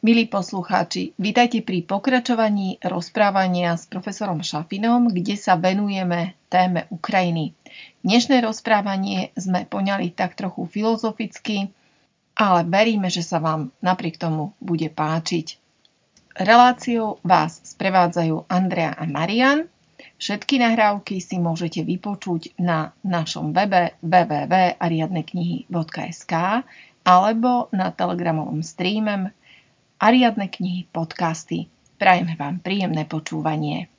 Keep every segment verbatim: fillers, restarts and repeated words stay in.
Milí poslucháči, vítajte pri pokračovaní rozprávania s profesorom Šafinom, kde sa venujeme téme Ukrajiny. Dnešné rozprávanie sme poňali tak trochu filozoficky, ale veríme, že sa vám napriek tomu bude páčiť. Reláciou vás sprevádzajú Andrea a Marian. Všetky nahrávky si môžete vypočuť na našom webe w w w bodka ariadne knihy bodka es ka alebo na telegramovom streame Ariadne knihy podcasty. Prajeme vám príjemné počúvanie.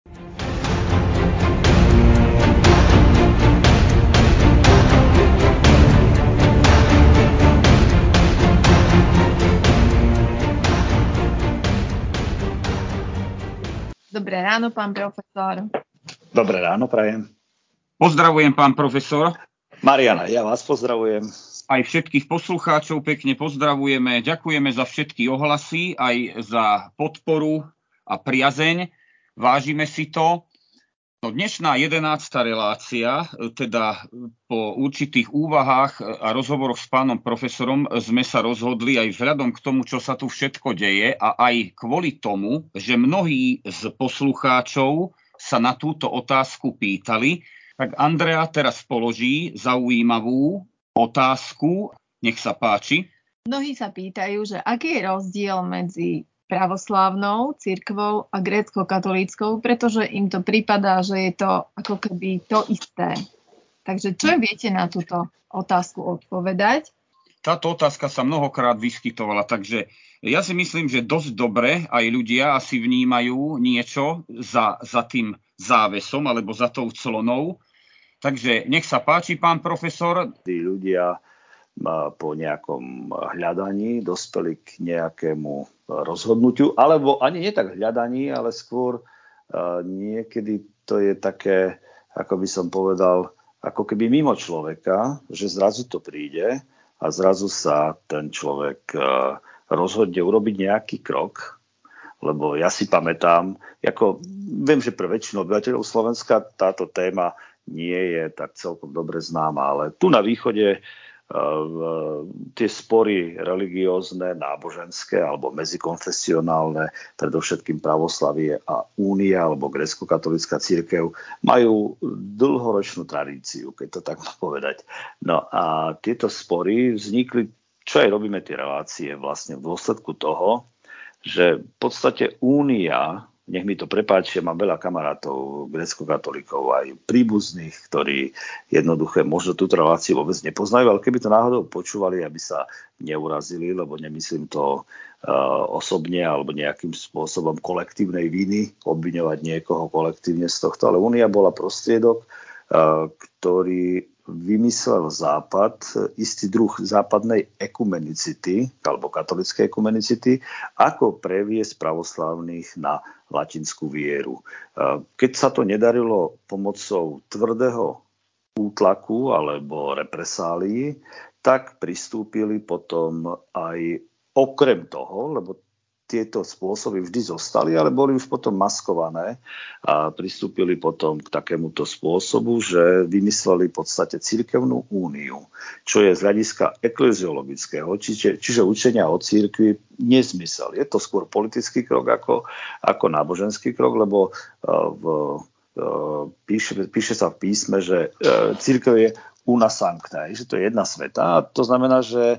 Dobré ráno, pán profesor. Dobré ráno, prajem. Pozdravujem, pán profesor. Mariana, ja vás pozdravujem. Aj všetkých poslucháčov pekne pozdravujeme. Ďakujeme za všetky ohlasy, aj za podporu a priazeň. Vážime si to. No, dnešná jedenásta relácia, teda po určitých úvahách a rozhovoroch s pánom profesorom sme sa rozhodli aj vzhľadom k tomu, čo sa tu všetko deje a aj kvôli tomu, že mnohí z poslucháčov sa na túto otázku pýtali, tak Andrea teraz položí zaujímavú otázku. Nech sa páči. Mnohí sa pýtajú, že aký je rozdiel medzi pravoslávnou cirkvou a grécko-katolíckou, pretože im to pripadá, že je to ako keby to isté. Takže čo viete na túto otázku odpovedať? Táto otázka sa mnohokrát vyskytovala, takže ja si myslím, že dosť dobre aj ľudia asi vnímajú niečo za, za tým závesom alebo za tou clonou. Takže nech sa páči, pán profesor. Tí ľudia po nejakom hľadaní dospeli k nejakému rozhodnutiu, alebo ani nie tak hľadaní, ale skôr niekedy to je také, ako by som povedal, ako keby mimo človeka, že zrazu to príde a zrazu sa ten človek rozhodne urobiť nejaký krok. Lebo ja si pamätám, ako viem, že pre väčšinu obyvateľov Slovenska táto téma nie je tak celkom dobre známa, ale tu na východe uh, tie spory religiózne, náboženské alebo medzikonfesionálne, predovšetkým pravoslavie a únia alebo grécko-katolícka cirkev majú dlhoročnú tradíciu, keď to tak má povedať. No a tieto spory vznikli, čo aj robíme tie relácie, vlastne v dôsledku toho, že v podstate únia, nech mi to prepáčia, mám veľa kamarátov, grécko-katolíkov, aj príbuzných, ktorí jednoduché možno túto reláciu vôbec nepoznajú, ale keby to náhodou počúvali, aby sa neurazili, lebo nemyslím to uh, osobne alebo nejakým spôsobom kolektívnej viny, obviňovať niekoho kolektívne z tohto, ale únia bola prostriedok, uh, ktorý vymyslel Západ, istý druh západnej ekumenicity, alebo katolíckej ekumenicity, ako previesť pravoslávnych na latinskú vieru. Keď sa to nedarilo pomocou tvrdého útlaku alebo represálií, tak pristúpili potom aj okrem toho, lebo tieto spôsoby vždy zostali, ale boli už potom maskované a pristúpili potom k takémuto spôsobu, že vymysleli v podstate cirkevnú úniu, čo je z hľadiska ekleziologického, čiže, čiže učenia o cirkvi nezmysel. Je to skôr politický krok ako, ako náboženský krok, lebo uh, v, uh, píše, píše sa v písme, že uh, cirkev je una sancta, že to je jedna sveta. A to znamená, že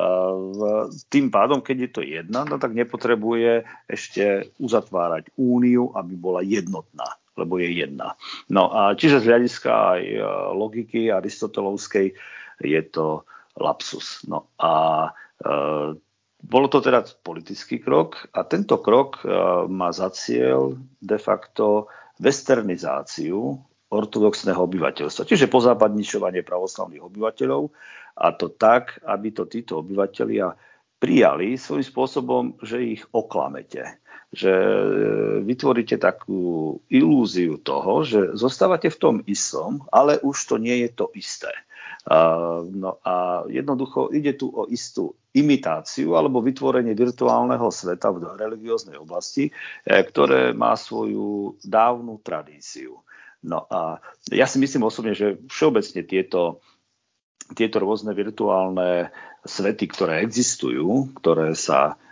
uh, tým pádom, keď je to jedna, no tak nepotrebuje ešte uzatvárať úniu, aby bola jednotná, lebo je jedna. No a čiže z hľadiska aj uh, logiky aristotelovskej je to lapsus. No a uh, bolo to teda politický krok a tento krok uh, má za cieľ de facto westernizáciu ortodoxného obyvateľstva, čiže pozápadničovanie pravoslavných obyvateľov, a to tak, aby to títo obyvatelia prijali svojím spôsobom, že ich oklamete. Že vytvoríte takú ilúziu toho, že zostávate v tom istom, ale už to nie je to isté. Uh, no a jednoducho ide tu o istú imitáciu alebo vytvorenie virtuálneho sveta v religióznej oblasti, ktoré má svoju dávnu tradíciu. No a ja si myslím osobne, že všeobecne tieto, tieto rôzne virtuálne svety, ktoré existujú, ktoré sa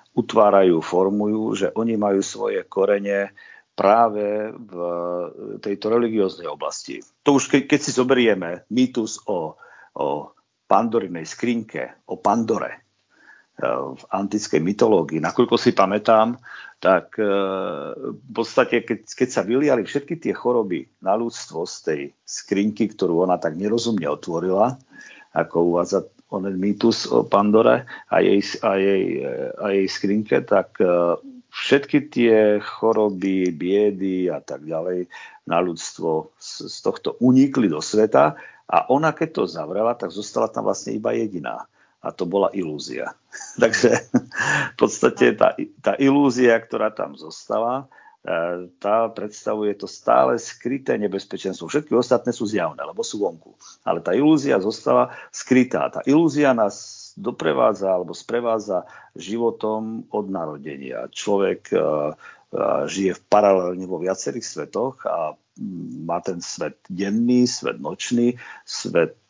utvárajú, formujú, že oni majú svoje korene práve v tejto religióznej oblasti. To už ke, keď si zoberieme mýtus o, o Pandorinej skrinke, o Pandore v antickej mytológii, nakoľko si pamätám, tak v podstate, keď, keď sa vyliali všetky tie choroby na ľudstvo z tej skrinky, ktorú ona tak nerozumne otvorila, ako uvádza onen mýtus o Pandore a jej, a jej, a jej skrinke, tak všetky tie choroby, biedy a tak ďalej na ľudstvo z, z tohto unikli do sveta a ona, keď to zavrela, tak zostala tam vlastne iba jediná. A to bola ilúzia. Takže v podstate tá, tá ilúzia, ktorá tam zostala, tá predstavuje to stále skryté nebezpečenstvo. Všetky ostatné sú zjavné, lebo sú vonku. Ale tá ilúzia zostala skrytá. Tá ilúzia nás doprevádza alebo sprevádza životom od narodenia. Človek žije v paralelne vo viacerých svetoch a má ten svet denný, svet nočný, svet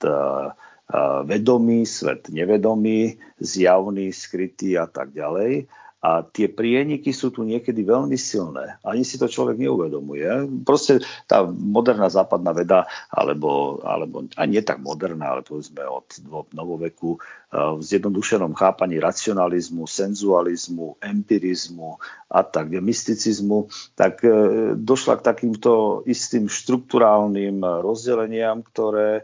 vedomý, svet nevedomý, zjavný, skrytý a tak ďalej. A tie prieniky sú tu niekedy veľmi silné. Ani si to človek neuvedomuje. Proste tá moderná západná veda, alebo, alebo ani nie tak moderná, ale povedzme od novoveku, v zjednodušenom chápaní racionalizmu, senzualizmu, empirizmu a tak, mysticizmu, tak došla k takýmto istým štrukturálnym rozdeleniam, ktoré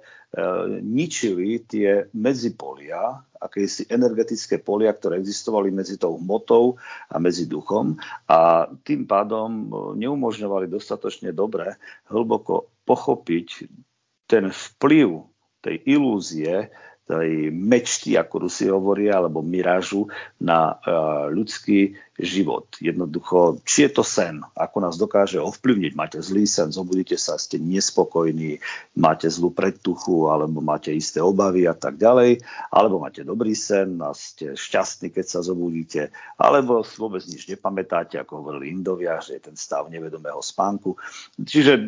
ničili tie medzipolia, akési energetické polia, ktoré existovali medzi tou hmotou a medzi duchom a tým pádom neumožňovali dostatočne dobre hlboko pochopiť ten vplyv tej ilúzie, tej mečty, ako Rusi hovoria, alebo mirážu na uh, ľudský život. Jednoducho, či je to sen, ako nás dokáže ovplyvniť. Máte zlý sen, zobudíte sa, ste nespokojní, máte zlú predtuchu, alebo máte isté obavy a tak ďalej, alebo máte dobrý sen a ste šťastní, keď sa zobudíte, alebo vôbec nič nepamätáte, ako hovorili Indovia, že je ten stav nevedomého spánku. Čiže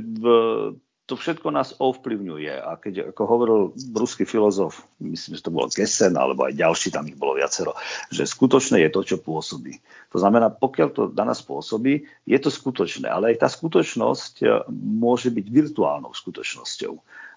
v to všetko nás ovplyvňuje. A keď, ako hovoril ruský filozof, myslím, že to bol Gesen, alebo aj ďalší, tam ich bolo viacero, že skutočné je to, čo pôsobí. To znamená, pokiaľ to na nás pôsobí, je to skutočné. Ale aj tá skutočnosť môže byť virtuálnou skutočnosťou.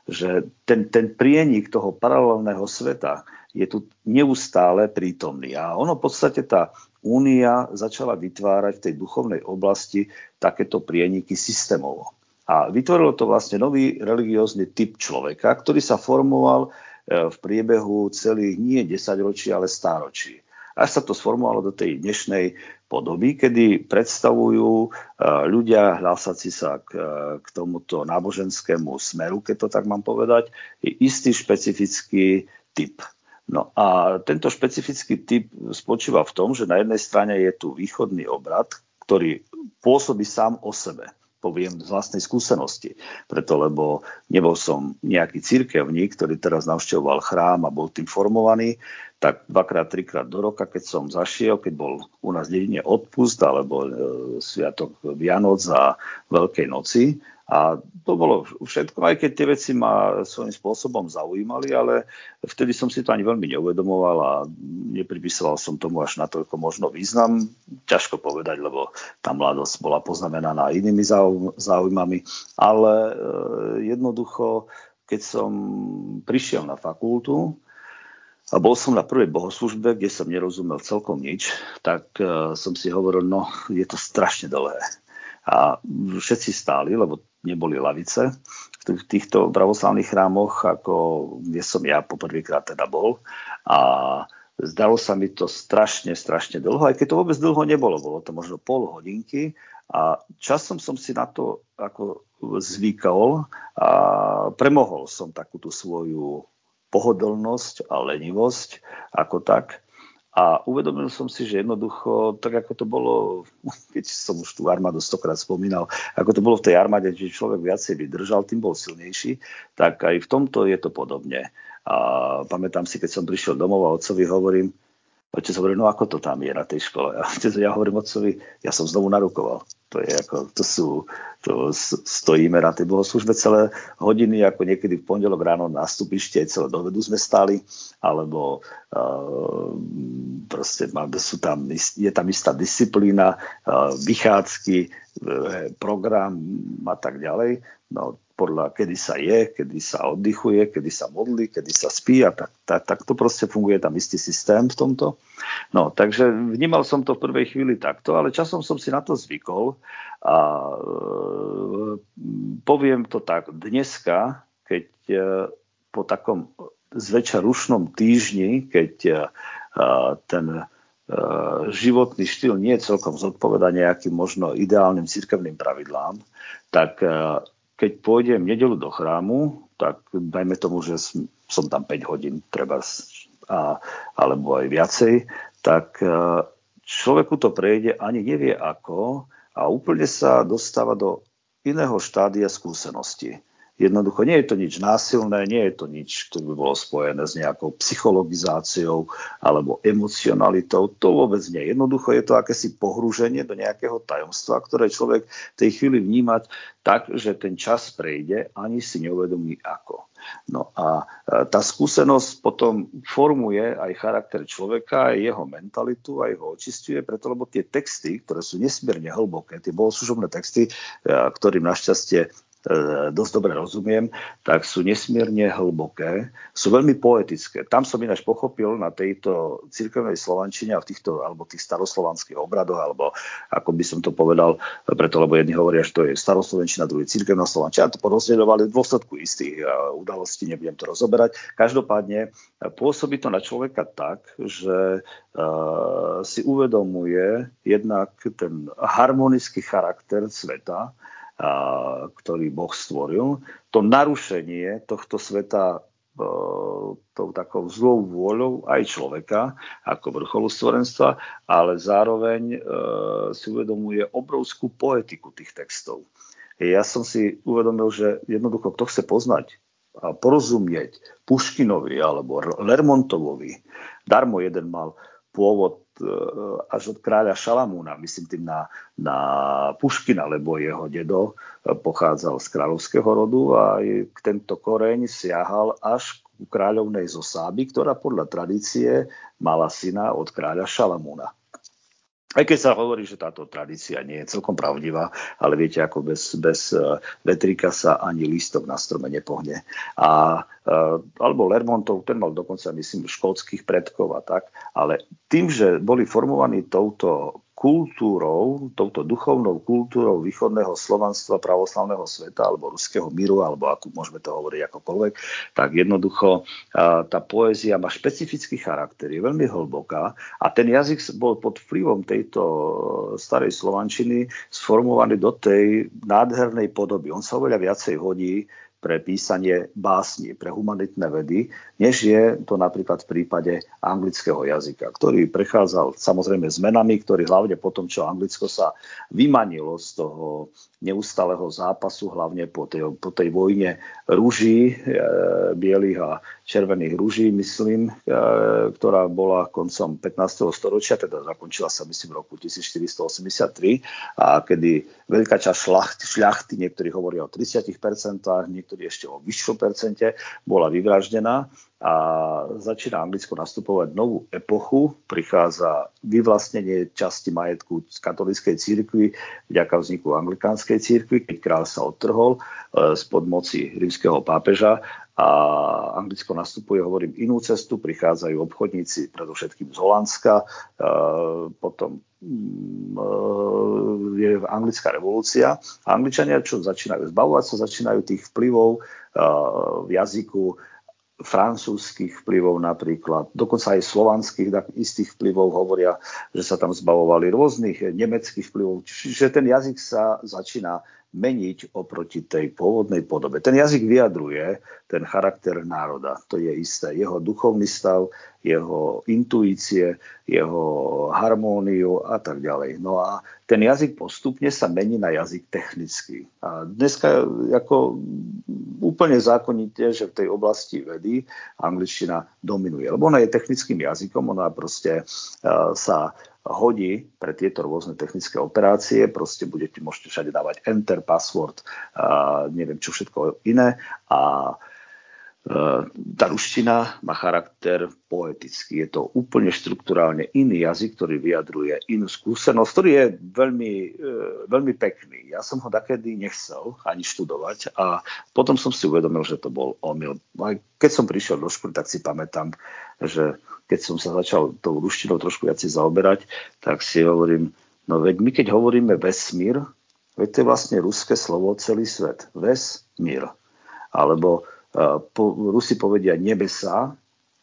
Že ten, ten prienik toho paralelného sveta je tu neustále prítomný. A ono v podstate tá únia začala vytvárať v tej duchovnej oblasti takéto prieniky systémovo. A vytvorilo to vlastne nový religiózny typ človeka, ktorý sa formoval v priebehu celých nie desaťročí, ale stáročí. Až sa to sformovalo do tej dnešnej podoby, kedy predstavujú ľudia hlásaci sa k, k tomuto náboženskému smeru, keď to tak mám povedať, istý špecifický typ. No a tento špecifický typ spočíva v tom, že na jednej strane je tu východný obrad, ktorý pôsobí sám o sebe. Poviem z vlastnej skúsenosti. Preto, lebo nebol som nejaký cirkevník, ktorý teraz navštevoval chrám a bol tým formovaný, tak dvakrát, trikrát do roka, keď som zašiel, keď bol u nás v dedine odpust alebo e, sviatok Vianoc a Veľkej noci. A to bolo všetko, aj keď tie veci ma svojím spôsobom zaujímali, ale vtedy som si to ani veľmi neuvedomoval a nepripisoval som tomu až natoľko možno význam. Ťažko povedať, lebo tá mladosť bola poznamenaná inými záujmami, ale jednoducho, keď som prišiel na fakultu a bol som na prvej bohoslužbe, kde som nerozumel celkom nič, tak som si hovoril, no je to strašne dlhé. A všetci stáli, lebo neboli lavice v týchto pravoslavných chrámoch, ako kde som ja poprvýkrát teda bol. A zdalo sa mi to strašne, strašne dlho, aj keď to vôbec dlho nebolo. Bolo to možno pol hodinky a časom som si na to ako zvykol a premohol som takú tú svoju pohodlnosť a lenivosť ako tak. A uvedomil som si, že jednoducho, tak ako to bolo, keď som už tú armádu stokrát spomínal, ako to bolo v tej armáde, že človek viacej vydržal, tým bol silnejší, tak aj v tomto je to podobne. A pamätám si, keď som prišiel domov a otcovi hovorím, Otec hovorí, no ako to tam je na tej škole? A ja hovorím otcovi, ja som znovu narukoval. To je ako, to sú, to stojíme na tej bohoslužbe celé hodiny, ako niekedy v pondelok ráno na stupište, celé do vedu sme stali, alebo uh, proste sú tam, je tam istá disciplína, uh, vychádzky, uh, program a tak ďalej. No, podľa kedy sa je, kedy sa oddychuje, kedy sa modlí, kedy sa spí a tak, tak, tak to proste funguje tam istý systém v tomto. No, takže vnímal som to v prvej chvíli takto, ale časom som si na to zvykol a e, poviem to tak, dneska, keď e, po takom zväčša rušnom týždni, keď e, ten e, životný štýl nie je celkom zodpovedá nejakým možno ideálnym cirkevným pravidlám, tak e, keď pôjdem nedeľu do chrámu, tak dajme tomu, že som tam päť hodín, treba, a, alebo aj viacej, tak človeku to prejde, ani nevie ako a úplne sa dostáva do iného štádia skúsenosti. Jednoducho nie je to nič násilné, nie je to nič, čo by bolo spojené s nejakou psychologizáciou alebo emocionalitou. To vôbec nie. Jednoducho je to akési pohrúženie do nejakého tajomstva, ktoré človek v tej chvíli vnímať tak, že ten čas prejde, ani si neuvedomí ako. No a tá skúsenosť potom formuje aj charakter človeka, aj jeho mentalitu, aj ho očisťuje, preto lebo tie texty, ktoré sú nesmierne hlboké, tie bohoslužobné texty, ktorým našťastie dosť dobre rozumiem, tak sú nesmierne hlboké, sú veľmi poetické. Tam som ináč pochopil na tejto cirkevnej slovančine a v týchto, alebo tých staroslovanských obradoch, alebo ako by som to povedal, preto lebo jedni hovoria, že to je staroslovenčina, druhý cirkevná slovančina, to porozdeľovali v dôsledku istých udalostí, nebudem to rozoberať. Každopádne pôsobí to na človeka tak, že uh, si uvedomuje jednak ten harmonický charakter sveta, A, ktorý Boh stvoril. To narušenie tohto sveta e, tou takou zlou vôľou aj človeka ako vrcholu stvorenstva, ale zároveň e, si uvedomuje obrovskú poetiku tých textov. Ja som si uvedomil, že jednoducho kto chce poznať a porozumieť Puškinovi alebo Lermontovovi, darmo jeden mal pôvod až od kráľa Šalamúna, myslím tým na, na Puškina, lebo jeho dedo pochádzal z kráľovského rodu a tento koreň siahal až ku kráľovnej Zosáby, ktorá podľa tradície mala syna od kráľa Šalamúna. Aj keď sa hovorí, že táto tradícia nie je celkom pravdivá, ale viete, ako bez, bez vetrika sa ani lístok na strome nepohne. A, alebo Lermontov, ten mal dokonca, myslím, škótskych predkov a tak, ale tým, že boli formovaní touto kultúrou, touto duchovnou kultúrou východného slovanstva, pravoslavného sveta alebo ruského míru, alebo ako môžeme to hovoriť akokoľvek, tak jednoducho tá poézia má špecifický charakter, je veľmi hlboká a ten jazyk bol pod vplyvom tejto starej slovančiny sformovaný do tej nádhernej podoby. On sa oveľa viacej hodí pre písanie básni, pre humanitné vedy, než je to napríklad v prípade anglického jazyka, ktorý prechádzal samozrejme zmenami, ktorý hlavne po tom, čo Anglicko sa vymanilo z toho neustáleho zápasu, hlavne po tej, po tej vojne ruží, e, bielých a červených ruží, myslím, e, ktorá bola koncom pätnásteho storočia, teda zakončila sa myslím v roku tisícštyristoosemdesiattri, a kedy veľká časť šlachty, šľachty, niektorí hovoria o tridsať percent, niektorí ešte o vyššom percente, bola vyvraždená a začína Anglicko nastupovať novú epochu. Prichádza vyvlastnenie časti majetku z katolíckej cirkvi vďaka vzniku anglikánskej cirkvi, keď kráľ sa odtrhol spod moci rímskeho pápeža a Anglicko nastupuje, hovorím, inú cestu. Prichádzajú obchodníci predovšetkým z Holandska, potom je anglická revolúcia. A Angličania, čo začínajú zbavovať sa, začínajú tých vplyvov v jazyku, francúzskych vplyvov napríklad, dokonca aj slovanských istých vplyvov, hovoria, že sa tam zbavovali rôznych nemeckých vplyvov. Čiže ten jazyk sa začína meniť oproti tej pôvodnej podobe. Ten jazyk vyjadruje ten charakter národa. To je isté. Jeho duchovný stav, jeho intuície, jeho harmóniu a tak ďalej. No a ten jazyk postupne sa mení na jazyk technický. A dneska ako úplne zákonite, že v tej oblasti vedy angličtina dominuje. Lebo ona je technickým jazykom, ona proste uh, sa hodí pre tieto rôzne technické operácie. Proste budete, môžete všade dávať enter, password, uh, neviem čo všetko iné. A tá ruština má charakter poetický. Je to úplne štrukturálne iný jazyk, ktorý vyjadruje inú skúsenosť, ktorý je veľmi, veľmi pekný. Ja som ho takedy nechcel ani študovať a potom som si uvedomil, že to bol omyl. Aj keď som prišiel do školy, tak si pamätám, že keď som sa začal tou ruštinou trošku viac zaoberať, tak si hovorím, no veď my keď hovoríme vesmír, veď to je vlastne ruské slovo celý svet. Vesmír. Alebo Po, Rusi povedia nebesa,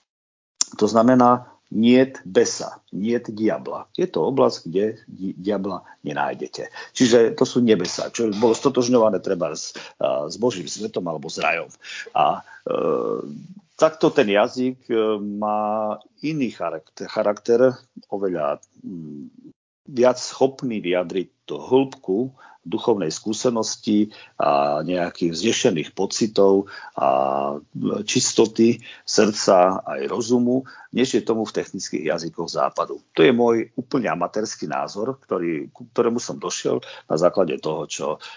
to znamená niet besa, niet diabla. Je to oblasť, kde di, diabla nenájdete. Čiže to sú nebesa, čo bolo stotožňované treba s, s Božím svetom alebo s rajom. A e, takto ten jazyk má iný charakter, charakter oveľa m, viac schopný vyjadriť tú hĺbku duchovnej skúsenosti a nejakých vznešených pocitov a čistoty srdca aj rozumu, než je tomu v technických jazykoch západu. To je môj úplne amatérsky názor, ktorý, ku ktorému som došiel na základe toho, čo uh,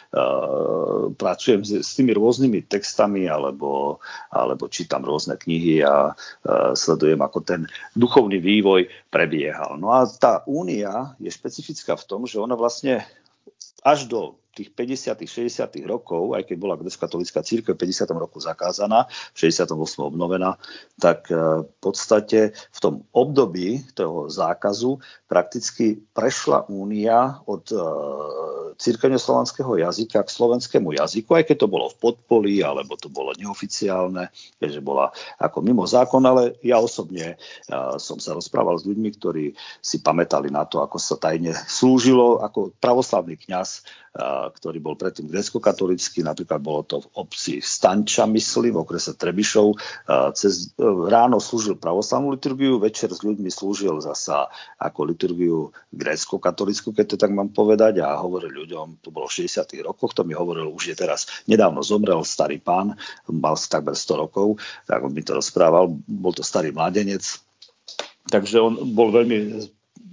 pracujem s, s tými rôznymi textami alebo, alebo čítam rôzne knihy a uh, sledujem, ako ten duchovný vývoj prebiehal. No a tá únia je špecifická v tom, že ona vlastne až do tých päťdesiatych šesťdesiatych rokov, aj keď bola grécko-katolícka cirkev v päťdesiatom roku zakázaná, v šesťdesiatom ôsmom obnovená, tak v podstate v tom období toho zákazu prakticky prešla únia od cirkevnoslovanského jazyka k slovenskému jazyku, aj keď to bolo v podpolí, alebo to bolo neoficiálne, keďže bola ako mimo zákon, ale ja osobne som sa rozprával s ľuďmi, ktorí si pamätali na to, ako sa tajne slúžilo ako pravoslavný kňaz, ktorý bol predtým grécko-katolícky, napríklad bolo to v obci Stanča, myslím, v okrese Trebišov. Cez ráno slúžil pravoslavnú liturgiu, večer s ľuďmi slúžil zasa ako liturgiu grécko-katolícku, keď to tak mám povedať, a hovoril ľuďom, to bolo v šesťdesiatych rokoch, to mi hovoril, už je teraz, nedávno zomrel starý pán, mal si takmer sto rokov, tak on mi to rozprával, bol to starý mladenec, takže on bol veľmi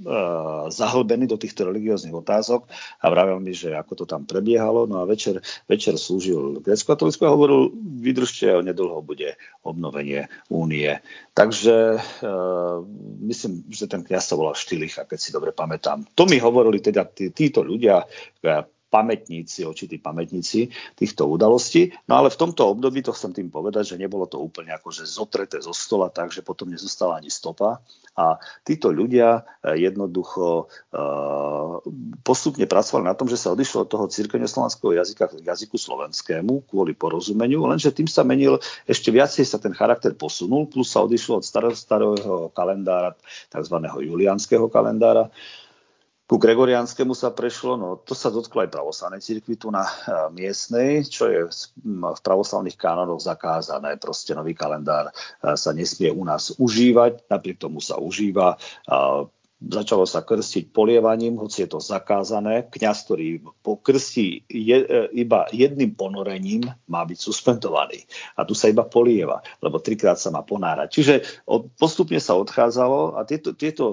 zahlbený do týchto religióznych otázok a vravel mi, že ako to tam prebiehalo. No a večer, večer slúžil grécko-katolícku a hovoril, vydržte, nedlho bude obnovenie únie. Takže uh, myslím, že ten kňaz sa volal Štilicha, keď si dobre pamätám. To mi hovorili teda tí, títo ľudia, pamätníci, očití pamätníci týchto udalostí. No ale v tomto období, to chcem tým povedať, že nebolo to úplne akože zotreté zo stola, takže potom nezostala ani stopa. A títo ľudia jednoducho uh, postupne pracovali na tom, že sa odišlo od toho cirkevnoslovanského jazyka k jazyku slovenskému kvôli porozumeniu, lenže tým sa menil, ešte viacej sa ten charakter posunul, plus sa odišlo od starého, starého kalendára, tzv. Juliánskeho kalendára, ku gregoriánskému sa prešlo, no to sa dotklo aj pravoslavnej cirkvi tu na uh, miestnej, čo je v pravoslavných kánonoch zakázané. Proste nový kalendár uh, sa nesmie u nás užívať, napriek tomu sa užíva. Uh, Začalo sa krstiť polievaním, hoci je to zakázané. Kňaz, ktorý pokrstí je, iba jedným ponorením, má byť suspendovaný. A tu sa iba polieva, lebo trikrát sa má ponárať. Čiže od, postupne sa odchádzalo a tieto, tieto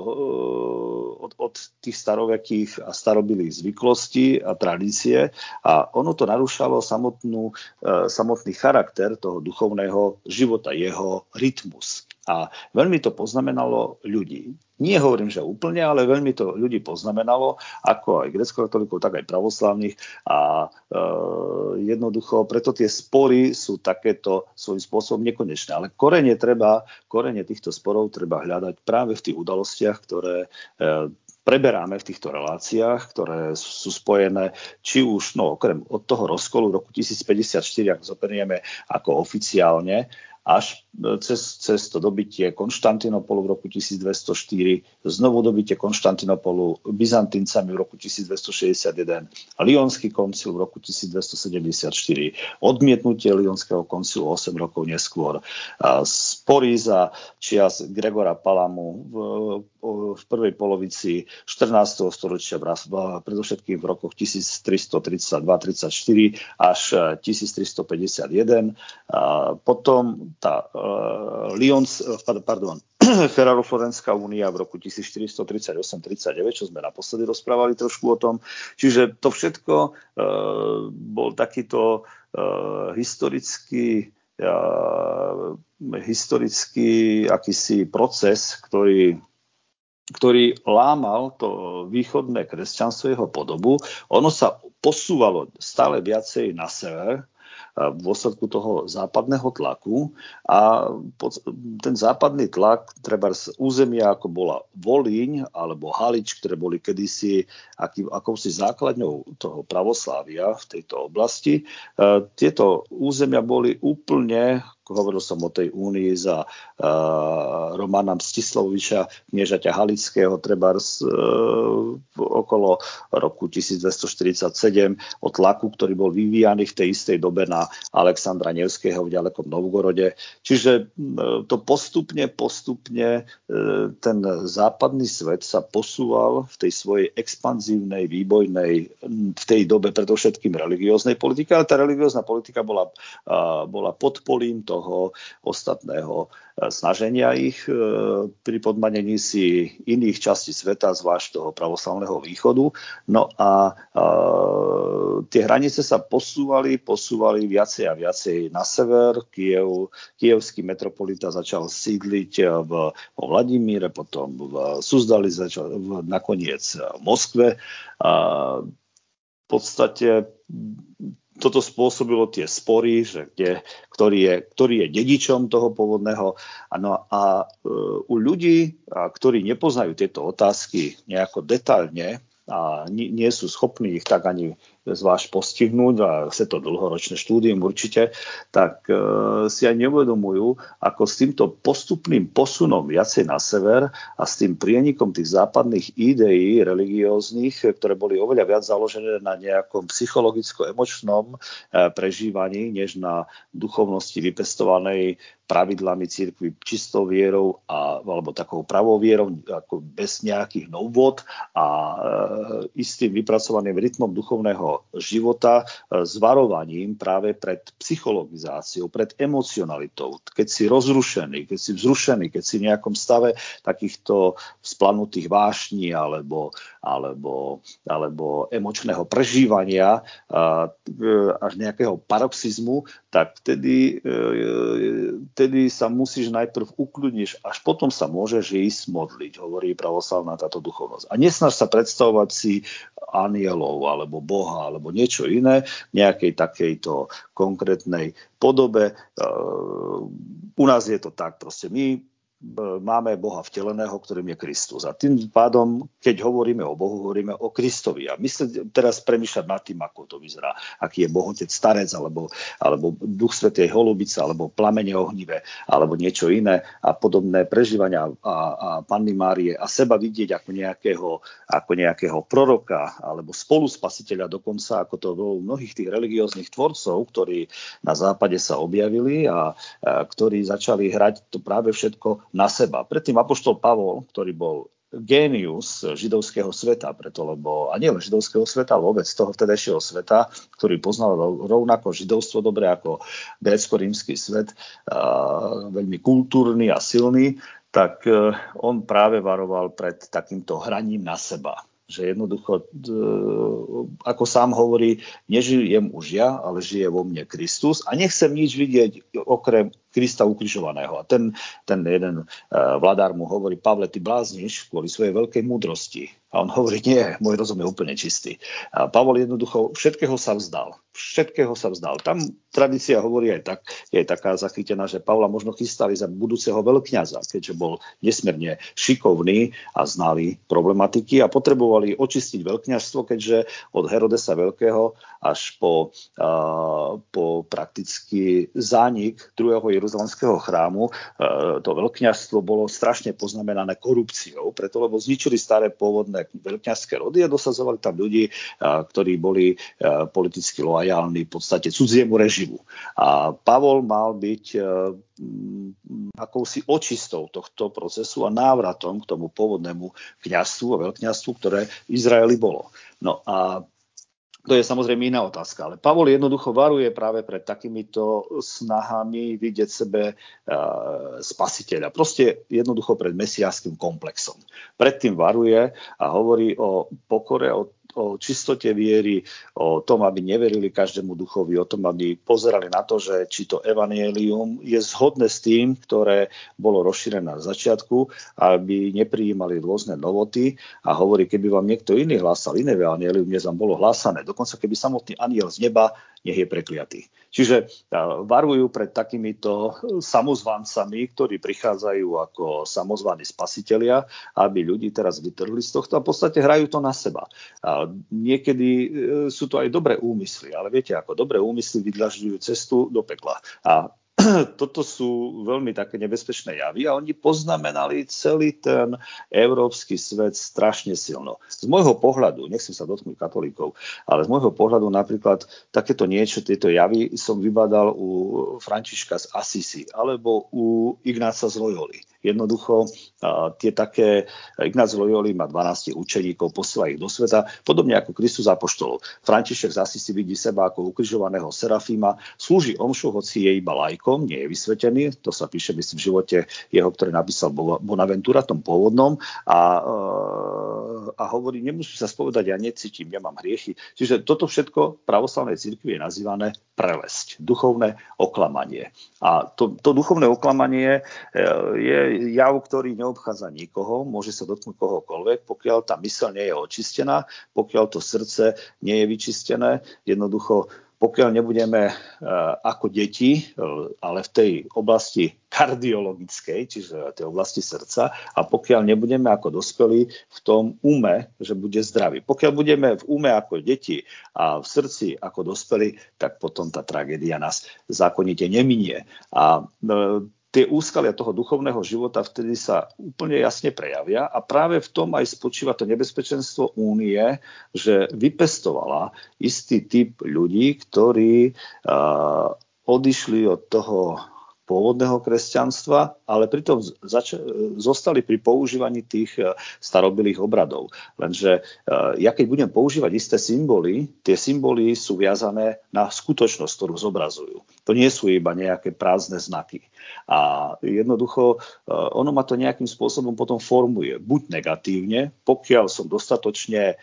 od, od tých starovekých a starobilých zvyklostí a tradície a ono to narúšalo samotnú, samotný charakter toho duchovného života, jeho rytmus. A veľmi to poznamenalo ľudí. Nie hovorím, že úplne, ale veľmi to ľudí poznamenalo, ako aj grécko-katolíkov, tak aj pravoslavných. A e, jednoducho, preto tie spory sú takéto svojím spôsobom nekonečné. Ale korene, treba, korene týchto sporov treba hľadať práve v tých udalostiach, ktoré e, preberáme v týchto reláciách, ktoré sú spojené či už, no okrem od toho rozkolu roku tisícpäťdesiatštyri, ak zoberieme ako oficiálne, až cez, cez to dobitie Konštantinopolu v roku tisícdvestoštyri, znovu dobitie Konštantinopolu Byzantíncami v roku tisícdvestošesťdesiatjeden, Lyonský koncil v roku tisícdvestosedemdesiatštyri, odmietnutie Lyonského koncilu osem rokov neskôr, spory za čias Gregora Palamu v, v prvej polovici štrnásteho storočia, predovšetkým v rokoch tisíctristotridsaťdva tridsaťštyri až tisíctristopäťdesiatjeden. Potom tá uh, Lyons, pardon, Ferraro-Florenská únia v roku tisícštyristotridsaťosem tridsaťdeväť, čo sme naposledy rozprávali trošku o tom. Čiže to všetko uh, bol takýto uh, historický uh, historický akýsi proces, ktorý ktorý lámal to východné kresťanstvo, jeho podobu. Ono sa posúvalo stále viacej na sever v dôsledku toho západného tlaku a ten západný tlak treba z územia, ako bola Volíň alebo Halič, ktoré boli kedysi aký, akousi základňou toho pravoslávia v tejto oblasti, tieto územia boli úplne, hovoril som o tej únii za uh, Romana Mstislavoviča, kniežaťa Halického, treba z, uh, okolo roku tisícdvestoštyridsaťsedem, o tlaku, ktorý bol vyvíjaný v tej istej dobe na Alexandra Nevského v ďalekom Novgorode. Čiže uh, to postupne, postupne uh, ten západný svet sa posúval v tej svojej expanzívnej, výbojnej, v tej dobe predovšetkým religióznej politike, ale tá religiózna politika bola, uh, bola podpolím to toho ostatného snaženia ich pri podmanení si iných častí sveta, zvlášť toho pravoslavného východu. No a, a tie hranice sa posúvali, posúvali viacej a viacej na sever. Kiev, kievský metropolita začal sídliť v, vo Vladimíre, potom v Suzdali, začal v, nakoniec v Moskve. A v podstate toto spôsobilo tie spory, že kde, ktorý, je, ktorý je dedičom toho pôvodného. Ano, a e, u ľudí, a, ktorí nepoznajú tieto otázky nejako detailne a nie, nie sú schopní ich tak ani zvlášť postihnúť, a chce to dlhoročné štúdium určite, tak e, si aj neuvedomujú, ako s týmto postupným posunom viacej na sever a s tým prienikom tých západných ideí religióznych, ktoré boli oveľa viac založené na nejakom psychologicko-emočnom e, prežívaní, než na duchovnosti vypestovanej pravidlami cirkvi, čistou vierou a, alebo takou pravou vierou, ako bez nejakých novôd a e, istým vypracovaným rytmom duchovného života s varovaním práve pred psychologizáciou, pred emocionalitou. Keď si rozrušený, keď si vzrušený, keď si v nejakom stave takýchto splanutých vášní alebo, alebo, alebo emočného prežívania až nejakého paroxizmu, tak vtedy, vtedy sa musíš najprv ukľudniť, až potom sa môžeš ísť modliť, hovorí pravoslavná táto duchovnosť. A nesnaž sa predstavovať si anielov alebo Boha alebo niečo iné v nejakej takejto konkrétnej podobe. U nás je to tak, proste my máme Boha vteleného, ktorým je Kristus. A tým pádom, keď hovoríme o Bohu, hovoríme o Kristovi. A myslím teraz premýšľať nad tým, ako to vyzerá. Aký je Boh Otec Starec, alebo, alebo Duch Svätej Holubice, alebo Plamene ohnivé, alebo niečo iné a podobné prežívania a, a Panny Márie a seba vidieť ako nejakého, ako nejakého proroka, alebo spoluspasiteľa dokonca, ako to bolo u mnohých tých religióznych tvorcov, ktorí na západe sa objavili a, a ktorí začali hrať to práve všetko na seba. Predtým apoštol Pavol, ktorý bol génius židovského sveta, preto lebo, a nielen židovského sveta, ale vôbec toho vtedajšieho sveta, ktorý poznal rovnako židovstvo dobre ako grécko-rímsky svet, a veľmi kultúrny a silný, tak on práve varoval pred takýmto hraním na seba. Že jednoducho, ako sám hovorí, nežijem už ja, ale žije vo mne Kristus a nechcem nič vidieť okrem Krista ukrižovaného. A ten, ten jeden vladár mu hovorí: Pavle, ty blázniš kvôli svojej veľkej múdrosti. A on hovorí: nie, môj rozum je úplne čistý. A Pavol jednoducho všetkého sa vzdal. Všetkého sa vzdal. Tam tradícia hovorí aj tak, je taká zachytená, že Pavla možno chystali za budúceho veľkňaza, keďže bol nesmierne šikovný a znalý problematiky a potrebovali očistiť veľkňažstvo, keďže od Herodesa Veľkého až po, uh, po prakticky zánik druhého Jeruzalemského chrámu, to veľkňazstvo bolo strašne poznamenané korupciou, preto lebo zničili staré pôvodné veľkňazské rody a dosadzovali tam ľudí, ktorí boli politicky loajálni v podstate cudziemu režimu. A Pavol mal byť akousi očistou tohto procesu a návratom k tomu pôvodnému kňazstvu a veľkňazstvu, ktoré v Izraeli bolo. No a to je samozrejme iná otázka, ale Pavol jednoducho varuje práve pred takýmito snahami vidieť sebe uh, spasiteľa. Proste jednoducho pred mesiášskym komplexom. Predtým varuje a hovorí o pokore, o o čistote viery, o tom, aby neverili každému duchovi, o tom, aby pozerali na to, že či to evanjelium je zhodné s tým, ktoré bolo rozšírené na začiatku, aby neprijímali rôzne novoty a hovorí, keby vám niekto iný hlásal iné evanjelium, než vám bolo hlásané. Dokonca keby samotný anjel z neba, nech je prekliatý. Čiže varujú pred takýmito samozvancami, ktorí prichádzajú ako samozvaní spasitelia, aby ľudí teraz vytrhli z tohto a v podstate hrajú to na seba. A niekedy sú to aj dobré úmysly, ale viete, ako dobré úmysly vydlažďujú cestu do pekla. A toto sú veľmi také nebezpečné javy a oni poznamenali celý ten európsky svet strašne silno. Z môjho pohľadu, nechcem sa dotknúť katolíkov, ale z môjho pohľadu napríklad takéto niečo, tieto javy som vybadal u Františka z Assisi alebo u Ignáca z Loyoli. Jednoducho tie také, Ignác z Loyoli má dvanásť učeníkov, posiela ich do sveta, podobne ako Kristus apoštolov. František z Assisi vidí seba ako ukrižovaného serafíma, slúži omšu, hoci je iba laikom, nie je vysvetený, to sa píše myslím v živote jeho, ktorý napísal Bonaventura, tom pôvodnom, a, a hovorí, nemusím sa spovedať, ja necítim, ja mám hriechy. Čiže toto všetko v pravoslavnej cirkvi je nazývané prelesť, duchovné oklamanie. A to, to duchovné oklamanie je jav, ktorý neobchádza nikoho, môže sa dotknúť kohokoľvek, pokiaľ tá myseľ nie je očistená, pokiaľ to srdce nie je vyčistené, jednoducho pokiaľ nebudeme uh, ako deti, uh, ale v tej oblasti kardiologickej, čiže v tej oblasti srdca, a pokiaľ nebudeme ako dospelí v tom ume, že bude zdravý. Pokiaľ budeme v ume ako deti a v srdci ako dospelí, tak potom tá tragédia nás zákonite neminie. A uh, tie úskalia toho duchovného života vtedy sa úplne jasne prejavia a práve v tom aj spočíva to nebezpečenstvo únie, že vypestovala istý typ ľudí, ktorí uh, odišli od toho pôvodného kresťanstva, ale pritom zač- zostali pri používaní tých starobilých obradov. Lenže uh, ja keď budem používať isté symboly, tie symboly sú viazané na skutočnosť, ktorú zobrazujú. To nie sú iba nejaké prázdne znaky. A jednoducho ono ma to nejakým spôsobom potom formuje. Buď negatívne, pokiaľ som dostatočne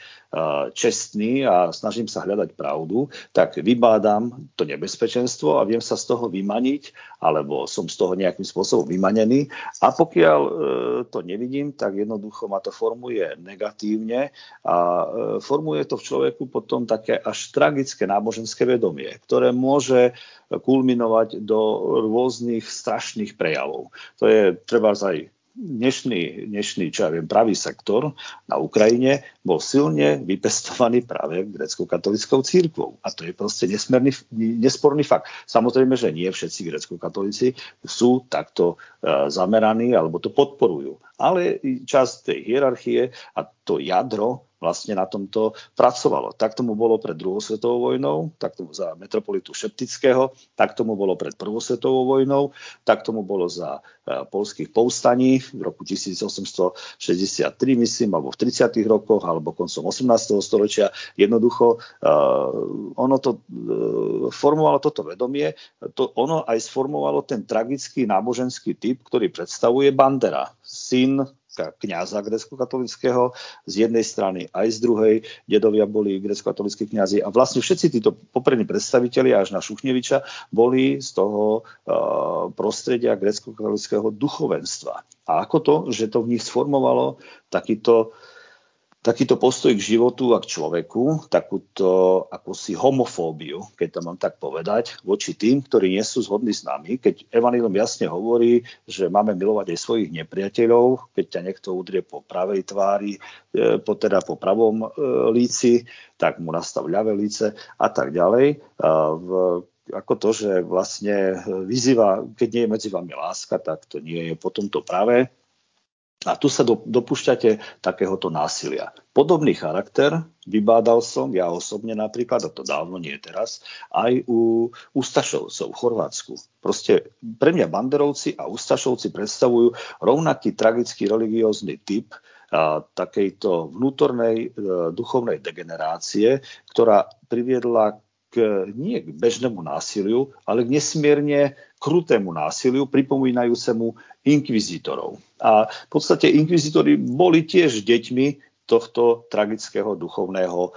čestný a snažím sa hľadať pravdu, tak vybádam to nebezpečenstvo a viem sa z toho vymaniť, alebo som z toho nejakým spôsobom vymanený. A pokiaľ to nevidím, tak jednoducho ma to formuje negatívne a formuje to v človeku potom také až tragické náboženské vedomie, ktoré môže kulminovať do rôznych strašných prejavov. To je treba aj dnešný, dnešný, čo ja viem, pravý sektor na Ukrajine bol silne vypestovaný práve grécko-katolíckou cirkvou. A to je proste nesmerný, nesporný fakt. Samozrejme, že nie všetci grécko-katolíci sú takto e, zameraní alebo to podporujú. Ale časť tej hierarchie a to jadro vlastne na tomto pracovalo. Tak tomu bolo pred druhou svetovou vojnou, tak tomu za metropolitu Šeptického, tak tomu bolo pred prvou svetovou vojnou, tak tomu bolo za uh, poľských povstaní v roku tisícosemstošesťdesiattri, myslím, alebo v tridsiatych rokoch, alebo koncom osemnásteho storočia. Jednoducho uh, ono to uh, formovalo toto vedomie, to ono aj sformovalo ten tragický náboženský typ, ktorý predstavuje Bandera, syn kňaza grécko-katolického z jednej strany aj z druhej, dedovia boli grécko-katolíckí kňazi a vlastne všetci títo poprední predstavitelia až na Šuchneviča boli z toho uh, prostredia grécko-katolického duchovenstva. A ako to, že to v nich sformovalo takýto takýto postoj k životu a k človeku, takúto akúsi homofóbiu, keď to mám tak povedať, voči tým, ktorí nie sú zhodní s nami, keď evanjelium jasne hovorí, že máme milovať aj svojich nepriateľov, keď ťa niekto udrie po pravej tvári, po, teda po pravom líci, tak mu nastav ľavé líce a tak ďalej. V ako to, že vlastne vyzýva, keď nie je medzi vami láska, tak to nie je potom to pravé. A tu sa do, dopúšťate takéhoto násilia. Podobný charakter vybádal som, ja osobne napríklad, a to dávno nie teraz, aj u Ustašovcov v Chorvátsku. Proste pre mňa banderovci a Ustašovci predstavujú rovnaký tragický religiózny typ a, takejto vnútornej e, duchovnej degenerácie, ktorá priviedla k, nie k bežnému násiliu, ale k nesmierne krutému násiliu, pripomínajúcemu inkvizítorov. A v podstate inkvizítori boli tiež deťmi tohto tragického duchovného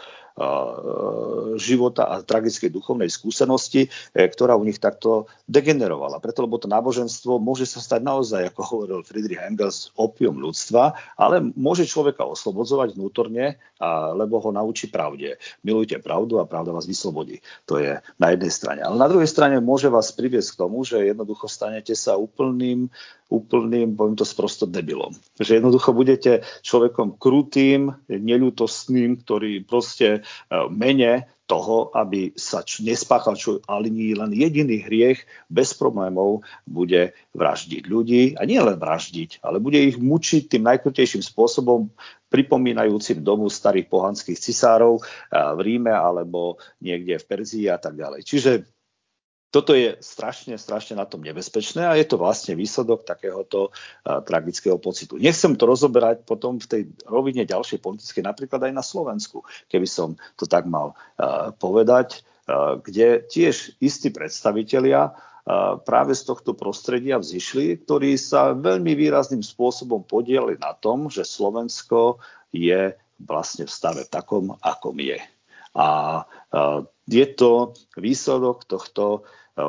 života a tragickej duchovnej skúsenosti, ktorá u nich takto degenerovala. Preto, lebo to náboženstvo môže sa stať naozaj, ako hovoril Friedrich Engels, opium ľudstva, ale môže človeka oslobodzovať vnútorne, a, lebo ho naučí pravde. Milujte pravdu a pravda vás vyslobodí. To je na jednej strane. Ale na druhej strane môže vás priviesť k tomu, že jednoducho stanete sa úplným úplným, poviem to sprosto, debilom. Že jednoducho budete človekom krutým, neľútostným, ktorý proste mene toho, aby sa č- nespáchal čo, ale nie len jediný hriech, bez problémov bude vraždiť ľudí. A nie len vraždiť, ale bude ich mučiť tým najkrutejším spôsobom, pripomínajúcim dobu starých pohanských cisárov v Ríme alebo niekde v Perzii a tak ďalej. Čiže toto je strašne, strašne na tom nebezpečné a je to vlastne výsledok takéhoto uh, tragického pocitu. Nechcem to rozoberať potom v tej rovine ďalšej politickej, napríklad aj na Slovensku, keby som to tak mal uh, povedať, uh, kde tiež istí predstavitelia uh, práve z tohto prostredia vzišli, ktorí sa veľmi výrazným spôsobom podielali na tom, že Slovensko je vlastne v stave takom, akom je. A uh, je to výsledok tohto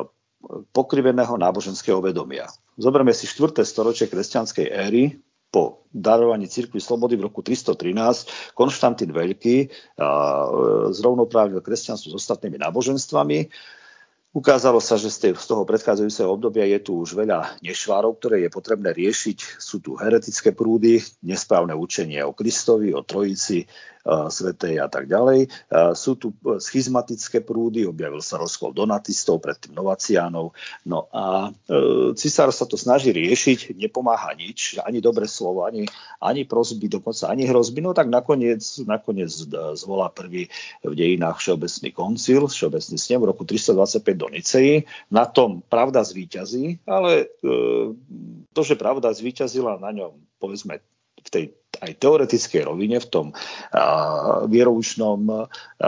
pokriveného náboženského vedomia. Zoberme si štvrté storočie kresťanskej éry. Po darovaní cirkvi slobody v roku tristotrinásť Konštantín Veľký zrovnoprávnil kresťanstvo s ostatnými náboženstvami. Ukázalo sa, že z toho predchádzajúceho obdobia je tu už veľa nešvárov, ktoré je potrebné riešiť. Sú tu heretické prúdy, nesprávne učenie o Kristovi, o Trojici svätej a tak ďalej. Sú tu schizmatické prúdy, objavil sa rozkol donatistov, predtým novaciánov. No a e, cisár sa to snaží riešiť, nepomáha nič, ani dobré slovo, ani, ani prosby, dokonca ani hrozby. No tak nakoniec, nakoniec zvolá prvý v dejinách Všeobecný koncil, Všeobecný snem v roku tristodvadsaťpäť do Nicei. Na tom pravda zvíťazí, ale e, to, že pravda zvíťazila na ňom, povedzme, v tej aj teoretickej rovine, v tom uh, vieroučnom uh,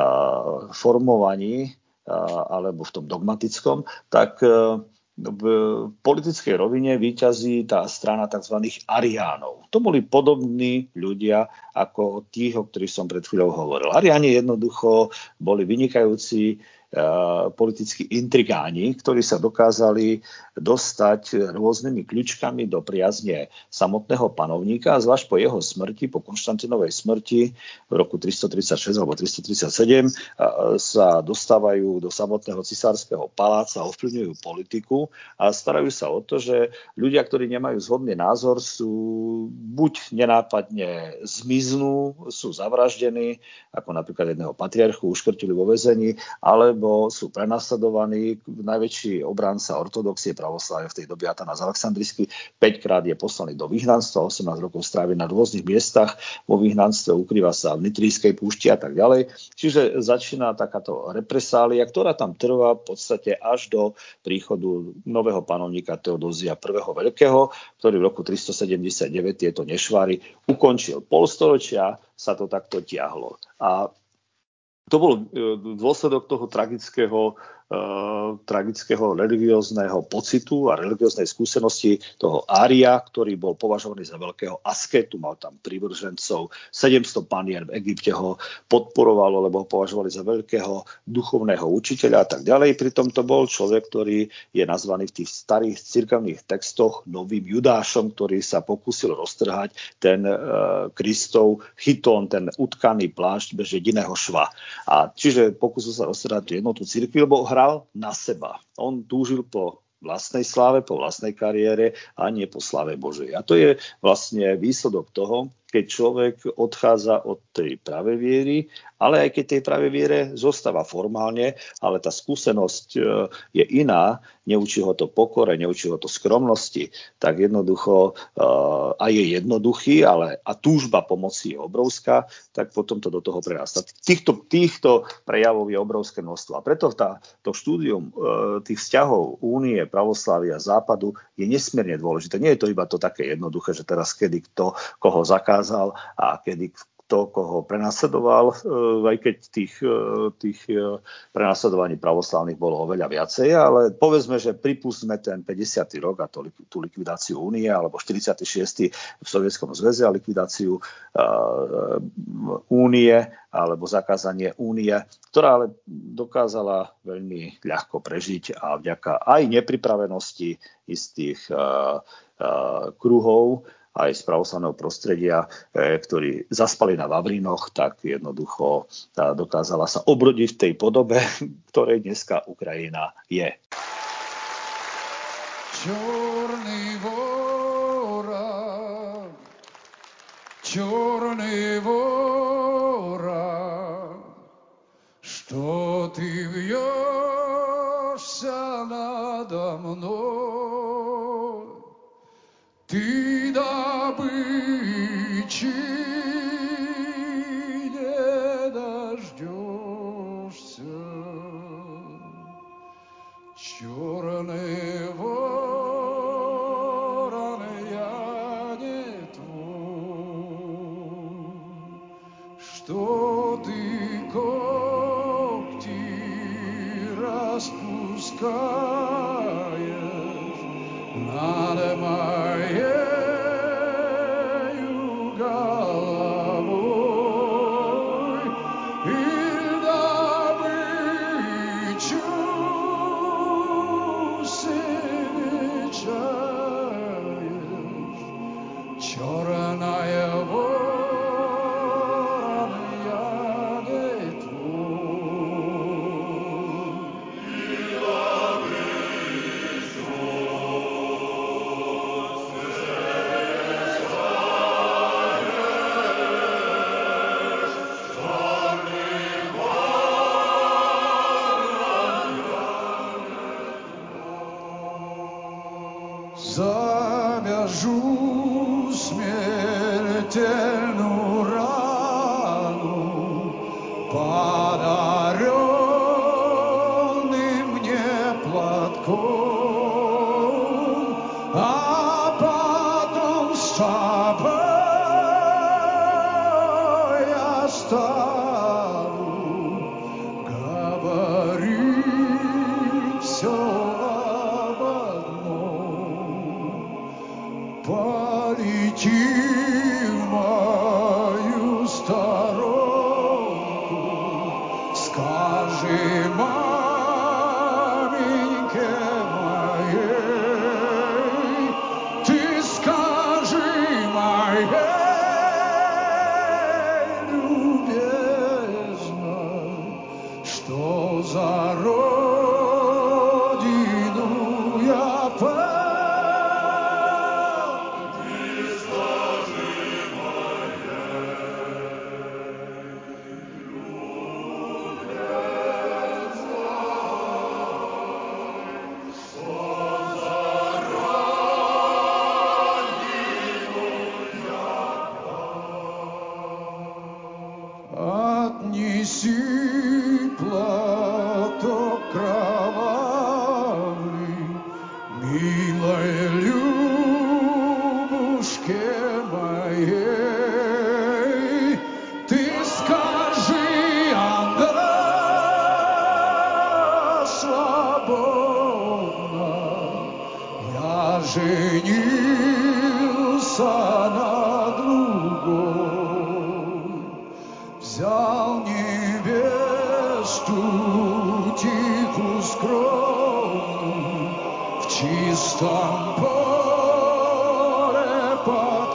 formovaní uh, alebo v tom dogmatickom, tak uh, v politickej rovine víťazí tá strana tzv. Ariánov. To boli podobní ľudia ako tých, o ktorých som pred chvíľou hovoril. Ariáni jednoducho boli vynikajúci politickí intrigáni, ktorí sa dokázali dostať rôznymi kľúčkami do priazne samotného panovníka a zvlášť po jeho smrti, po Konštantínovej smrti v roku tristotridsaťšesť alebo tristotridsaťsedem sa dostávajú do samotného cisárskeho paláca, ovplyvňujú politiku a starajú sa o to, že ľudia, ktorí nemajú zhodný názor, sú buď nenápadne zmiznú, sú zavraždení, ako napríklad jedného patriarchu uškrtili vo väzení, ale lebo sú prenasledovaní. Najväčší obranca ortodoxie pravoslávia v tej dobe Atanás Alexandrijský päťkrát je poslaný do vyhnanstva, osemnásť rokov strávi na rôznych miestach vo vyhnanstve, ukrýva sa v Nitrijskej púšti a tak ďalej. Čiže začína takáto represália, ktorá tam trvá v podstate až do príchodu nového panovníka Teodózia prvého. Veľkého, ktorý v roku tristosedemdesiatdeväť tieto nešváry ukončil. Polstoročia sa to takto tiahlo. A to bol dôsledok toho tragického, uh, tragického religiózneho pocitu a religióznej skúsenosti toho Ária, ktorý bol považovaný za veľkého asketu, mal tam prívržencov, sedemsto panier v Egypte ho podporovalo, lebo ho považovali za veľkého duchovného učiteľa a tak ďalej. Pritom to bol človek, ktorý je nazvaný v tých starých cirkevných textoch novým Judášom, ktorý sa pokúsil roztrhať ten uh, Kristov chytón, ten utkaný plášť bez jediného šva. A čiže pokúsil sa roztrhať jednotu cirkvi, lebo hral na seba. On túžil po vlastnej sláve, po vlastnej kariére a nie po sláve Božej. A to je vlastne výsledok toho, keď človek odchádza od tej pravej viery, ale aj keď tej pravej viere zostáva formálne, ale tá skúsenosť je iná, neučí ho to pokore, neučí ho to skromnosti, tak jednoducho a je jednoduchý, ale a túžba pomoci je obrovská, tak potom to do toho prerastá. Týchto, týchto prejavov je obrovské množstvo. A preto tá, to štúdium tých vzťahov Únie, pravoslávia, Západu je nesmierne dôležité. Nie je to iba to také jednoduché, že teraz kedy kto koho zakázal a kedy kto koho prenasledoval, aj keď tých, tých prenasledovaní pravoslávnych bolo oveľa viacej, ale povedzme, že pripustme ten päťdesiaty rok a to, tú likvidáciu Únie, alebo štyridsiaty šiesty v Sovietskom zväze a likvidáciu Únie, alebo zakázanie Únie, ktorá ale dokázala veľmi ľahko prežiť a vďaka aj nepripravenosti istých kruhov, aj z pravoslavného prostredia, ktorí zaspali na Vavrinoch, tak jednoducho dokázala sa obrodiť v tej podobe, ktorej dneska Ukrajina je. Čorný vorák, čorný vorák, što ty vješься надо мной, ty добычи не дождешься. Черный ворон, я не твой, что ты когти распускаешь над моей головой, и добычу сенечаешь. Черная ворон, я не завяжу смертельную рану подаренным мне платком, а потом с собой оставлю говорить все об одном. Полети в мою сторонку, скажи маменьке моей, ты скажи моей любезной, что за родину я пал. Отнеси платок кровавый милой Любушке моей, ты скажи, она свободна, я женился на другой, взял невесту тихую скромную в чистом поле под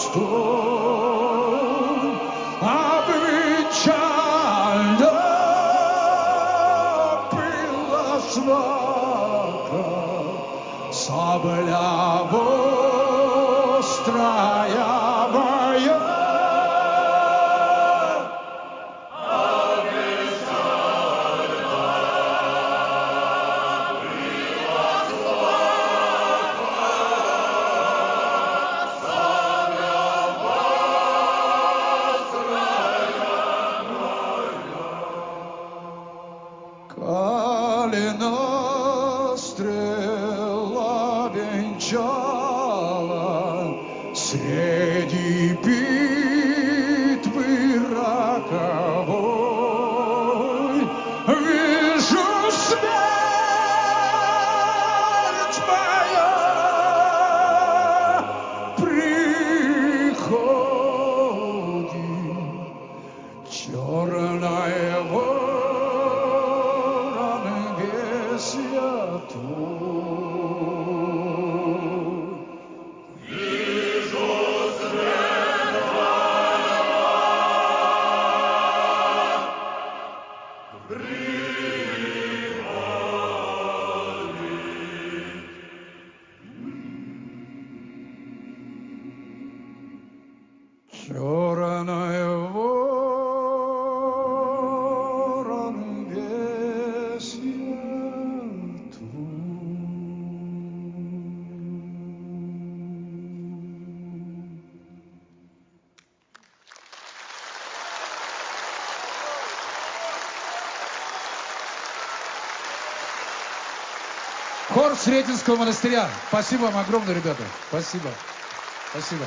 кустом, обвенчально была свака, сабля острая моя. Среди битвы роковой вижу смерть моя приходит, черная ворона весья твой. Черная ворона весья Хор Сретенского монастыря. Спасибо вам огромное, ребята. Спасибо. Спасибо.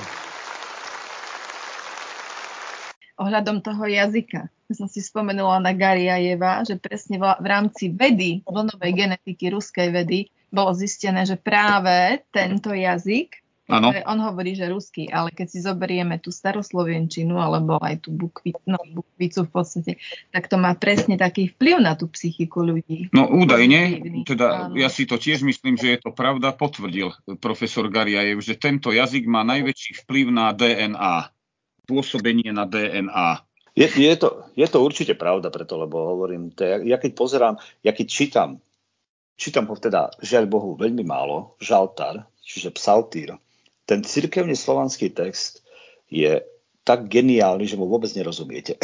Ohľadom toho jazyka. Som si spomenula na Gariajeva, že presne v rámci vedy, vlnovej genetiky ruskej vedy, bolo zistené, že práve tento jazyk, on hovorí, že ruský, ale keď si zoberieme tú staroslovenčinu, alebo aj tú bukvi, no, bukvicu v podstate, tak to má presne taký vplyv na tú psychiku ľudí. No údajne, teda áno. Ja si to tiež myslím, že je to pravda, potvrdil profesor Gariajev, že tento jazyk má najväčší vplyv na dé en á. Pôsobenie na dé en á. Je, je, to, je to určite pravda, preto, lebo hovorím, to ja, ja keď pozerám, ja keď čítam, čítam ho teda, žiaľ Bohu, veľmi málo, žaltar, čiže psaltír, ten cirkevný slovanský text je tak geniálny, že mu vôbec nerozumiete.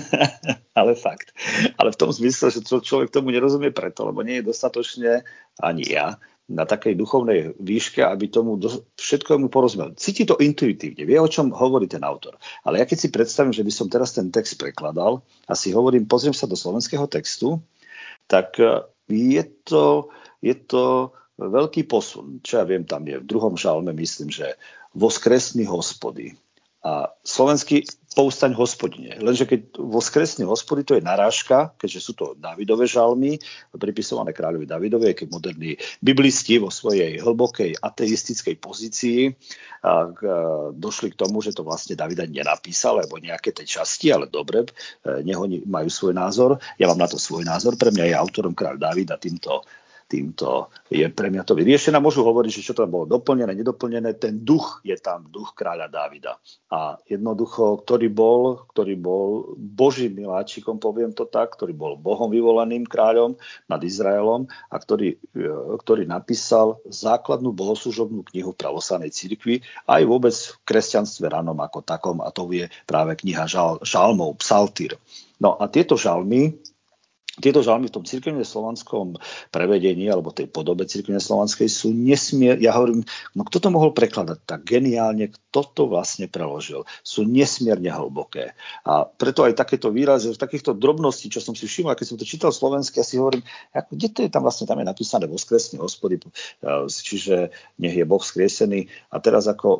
Ale fakt. Ale v tom zmysle, že človek tomu nerozumie preto, lebo nie je dostatočne, ani ja, na takej duchovnej výške, aby tomu do, všetkému porozumel. Cíti to intuitívne, vie, o čom hovorí ten autor. Ale ja keď si predstavím, že by som teraz ten text prekladal a si hovorím, pozriem sa do slovenského textu, tak je to, je to veľký posun. Čo ja viem, tam je v druhom žalme, myslím, že voskresný Hospody. A slovenský povstaň Hospodine. Lenže keď voskresný Hospody, to je narážka, keďže sú to Dávidové žalmy, pripisované kráľovi Dávidovi, keď moderní biblisti vo svojej hlbokej ateistickej pozícii a, a, došli k tomu, že to vlastne Dávid nenapísal, alebo nejaké tej časti, ale dobre, nech oni majú svoj názor. Ja mám na to svoj názor. Pre mňa je autorom kráľ Dávid a týmto Týmto je pre mňa to vyriešené. Môžu hovoriť, že čo tam bolo doplnené, nedoplnené. Ten duch je tam, duch kráľa Dávida. A jednoducho, ktorý bol, ktorý bol Božím miláčikom, poviem to tak, ktorý bol Bohom vyvolaným kráľom nad Izraelom a ktorý, ktorý napísal základnú bohoslužobnú knihu v pravoslavnej cirkvi, aj vôbec v kresťanstve ranom ako takom, a to je práve kniha žal, žalmov, psaltír. No a tieto žalmy, Tieto žalmy v tom cirkevne slovanskom prevedení alebo tej podobe cirkevne slovanskej sú nesmier, ja hovorím, no kto to mohol prekladať tak geniálne, kto to vlastne preložil, sú nesmierne hlboké. A preto aj takéto výrazy, takýchto drobností, čo som si všimol, keď som to čítal slovensky, ja si hovorím, ako, kde to je tam vlastne, tam je napísané voskresný Hospody, čiže nech je Boh skriesený. A teraz ako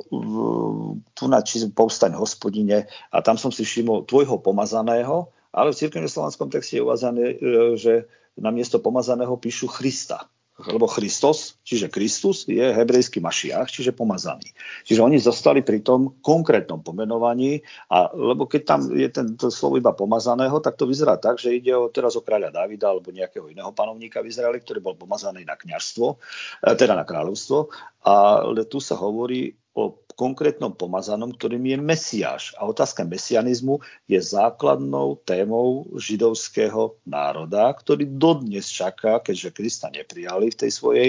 tu na povstaň Hospodine, a tam som si všimol tvojho pomazaného. Ale v cirkevne slovanskom texte je uvázané, že na miesto pomazaného píšu Christa. Lebo Christos, čiže Kristus, je hebrejský Mašiach, čiže pomazaný. Čiže oni zostali pri tom konkrétnom pomenovaní, a lebo keď tam je ten, to slovo iba pomazaného, tak to vyzerá tak, že ide o, teraz o kráľa Dávida alebo nejakého iného panovníka v Izraeli, ktorý bol pomazaný na kňazstvo, teda na kráľovstvo. Ale tu sa hovorí o konkrétnom pomazanom, ktorým je Mesiáš. A otázka mesianizmu je základnou témou židovského národa, ktorý dodnes čaká, keďže Krista neprijali v tej svojej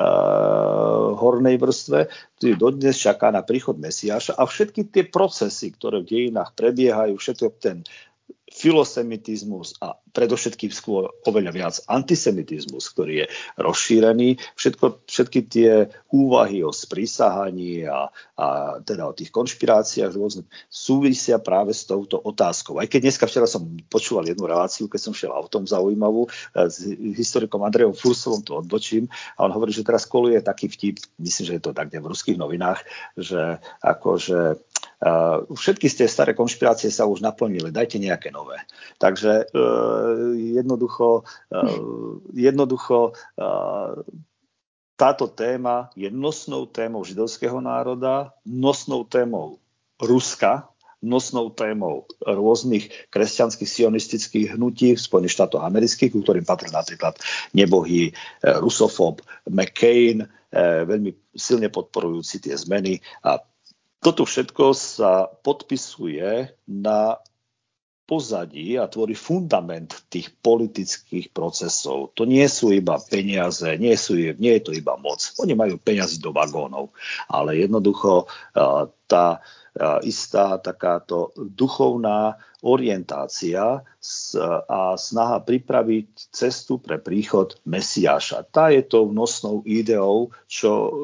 uh, hornej vrstve, ktorý dodnes čaká na príchod Mesiáša a všetky tie procesy, ktoré v dejinách prebiehajú, všetko ten filosemitizmus a predovšetkým skôr oveľa viac antisemitizmus, ktorý je rozšírený. Všetko, všetky tie úvahy o sprísahaní a, a teda o tých konšpiráciách rôzne súvisia práve s touto otázkou. Aj keď dneska včera som počúval jednu reláciu, keď som šiel autom zaujímavú, s historikom Andrejom Fursovom, to odbočím, a on hovorí, že teraz koluje taký vtip, myslím, že je to tak v ruských novinách, že akože Uh, všetky z tie staré konšpirácie sa už naplnili, dajte nejaké nové. Takže uh, jednoducho, uh, jednoducho uh, táto téma je nosnou témou židovského národa, nosnou témou Ruska, nosnou témou rôznych kresťanských sionistických hnutí v Spojených štátoch amerických, ku ktorým patrí napríklad nebohý uh, rusofób McCain, uh, veľmi silne podporujúci tie zmeny, a toto všetko sa podpisuje na pozadí a tvorí fundament tých politických procesov. To nie sú iba peniaze, nie, sú, nie je to iba moc. Oni majú peniazy do vagónov, ale jednoducho tá istá takáto duchovná orientácia a snaha pripraviť cestu pre príchod Mesiáša. Tá je tou nosnou ideou, čo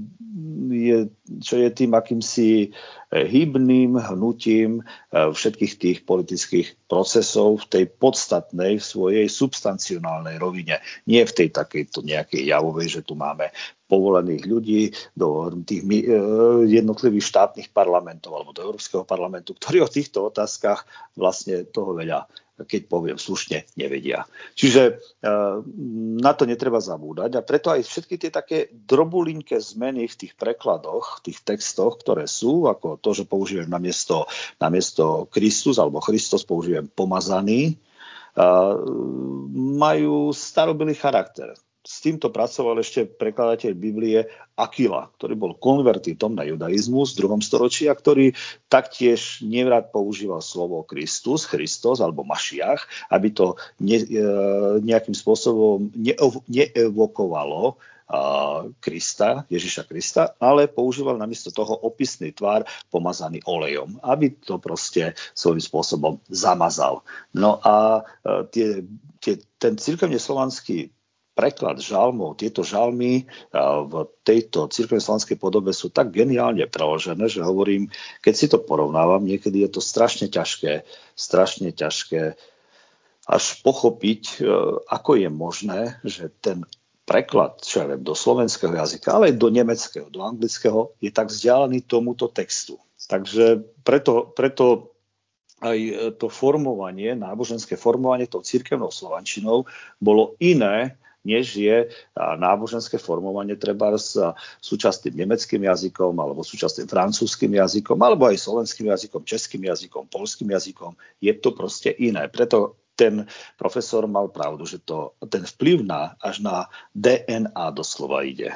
je, čo je tým akýmsi hybným hnutím všetkých tých politických procesov v tej podstatnej, v svojej substancionálnej rovine. Nie v tej takejto nejakej javovej, že tu máme povolených ľudí do tých jednotlivých štátnych parlamentov alebo do Európskeho parlamentu, ktorí o týchto otázkach vlastne toho veľa, keď poviem slušne, nevedia. Čiže na to netreba zabúdať a preto aj všetky tie také drobulinké zmeny v tých prekladoch, v tých textoch, ktoré sú, ako to, že použijem namiesto, namiesto Kristus alebo Christos použijem pomazaný, majú starobilý charakter. S týmto pracoval ešte prekladateľ Biblie Akila, ktorý bol konvertitom na judaizmus v druhom storočí a ktorý taktiež nevrad používal slovo Kristus, Christos alebo Mašiach, aby to ne, nejakým spôsobom neevokovalo Krista, Ježiša Krista, ale používal namiesto toho opisný tvar pomazaný olejom, aby to proste svojím spôsobom zamazal. No a tie, tie, ten cirkevne slovanský preklad žalmov, tieto žalmy v tejto cirkevnej slovanskej podobe sú tak geniálne preložené, že hovorím, keď si to porovnávam, niekedy je to strašne ťažké, strašne ťažké až pochopiť, ako je možné, že ten preklad, čo ja viem, do slovenského jazyka, ale aj do nemeckého, do anglického, je tak vzdialený tomuto textu. Takže preto, preto aj to formovanie, náboženské formovanie tou cirkevnou slovančinou bolo iné, než je náboženské formovanie treba s súčasným nemeckým jazykom alebo súčasným francúzskym jazykom alebo aj slovenským jazykom, českým jazykom, poľským jazykom. Je to proste iné. Preto ten profesor mal pravdu, že to, ten vplyv na, až na dé en á doslova ide.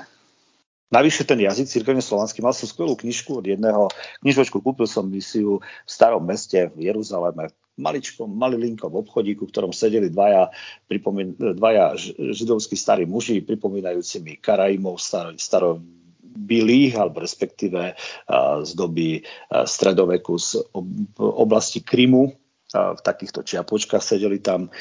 Navyše ten jazyk cirkevne slovanský, mal som skvelú knižku od jedného knižočku, kúpil som si ju v starom meste v Jeruzaleme, maličkom, malilinkom obchodíku, v ktorom sedeli dvaja, pripomín, dvaja židovskí starí muži, pripomínajúci mi Karaimov staro, starobilých, alebo respektíve z doby stredoveku z oblasti Krymu. V takýchto čiapočkách sedeli tam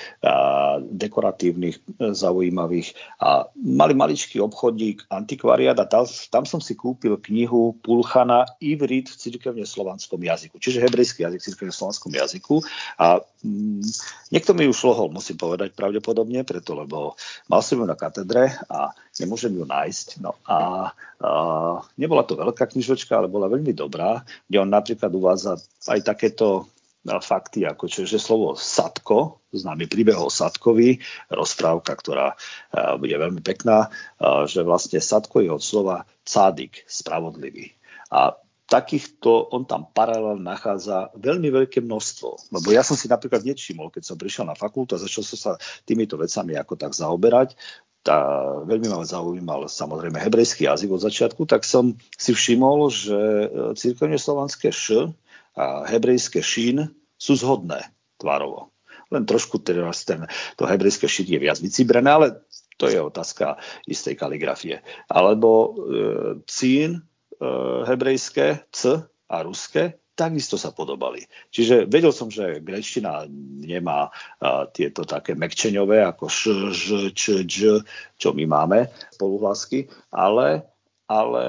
dekoratívnych, zaujímavých a mali maličký obchodík, antikvariát a tam, tam som si kúpil knihu Pulchana Ivrit v cirkevne slovanskom jazyku, čiže hebrejský jazyk v cirkevne slovanskom jazyku a mm, niekto mi ju šlohol, musím povedať pravdepodobne, preto lebo mal som ju na katedre a nemôžem ju nájsť. No a, a nebola to veľká knižočka, ale bola veľmi dobrá, kde on napríklad uvádza aj takéto fakty, ako čo, že slovo Sadko, známy príbeh o Sadkovi, rozprávka, ktorá bude veľmi pekná, že vlastne Sadko je od slova cádik, spravodlivý. A takýchto, on tam paralel nachádza veľmi veľké množstvo. Lebo ja som si napríklad nevšimol, keď som prišiel na fakultu a začal som sa týmito vecami ako tak zaoberať, tá, veľmi ma zaujímal samozrejme hebrejský jazyk od začiatku, tak som si všimol, že cirkevne slovanské š a hebrejské šín sú zhodné tvarovo. Len trošku teraz ten, to hebrejské šín je viac vycibrené, ale to je otázka istej kaligrafie. Alebo e, cín e, hebrejské, c a ruské takisto sa podobali. Čiže vedel som, že gréčtina nemá uh, tieto také mekčeňové ako š, ž, č, dž, čo my máme, spoluhlásky, ale ale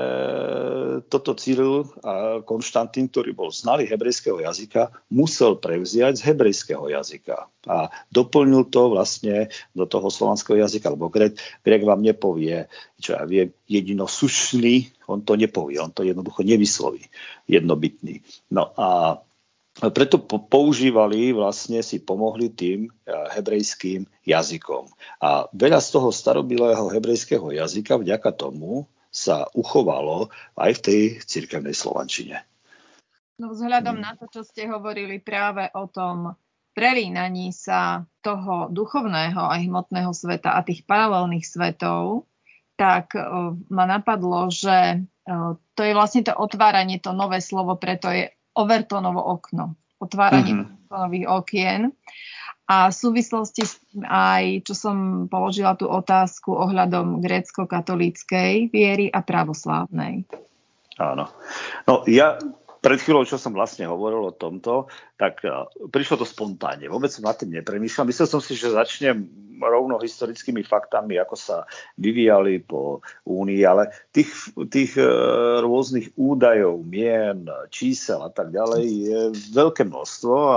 toto Cyril a Konštantín, ktorý bol znalý hebrejského jazyka, musel prevziať z hebrejského jazyka a doplnil to vlastne do toho slovanského jazyka, lebo Grek, Grek vám nepovie, čo ja viem, jedinosušný, on to nepovie, on to jednoducho nevysloví, jednobytný. No a preto používali, vlastne si pomohli tým hebrejským jazykom. A veľa z toho starobilého hebrejského jazyka vďaka tomu sa uchovalo aj v tej cirkevnej slovančine. No vzhľadom hmm. na to, čo ste hovorili práve o tom prelínaní sa toho duchovného aj hmotného sveta a tých paralelných svetov, tak o, ma napadlo, že o, to je vlastne to otváranie, to nové slovo, preto je Overtonovo okno. Otváranie mm-hmm. nových okien. A v súvislosti aj, čo som položila tú otázku ohľadom grécko-katolíckej viery a pravoslávnej. Áno. No ja pred chvíľou, čo som vlastne hovoril o tomto, tak prišlo to spontánne. Vôbec som nad tým nepremýšľal. Myslel som si, že začnem rovno historickými faktami, ako sa vyvíjali po Únii, ale tých, tých rôznych údajov, mien, čísel a tak ďalej je veľké množstvo a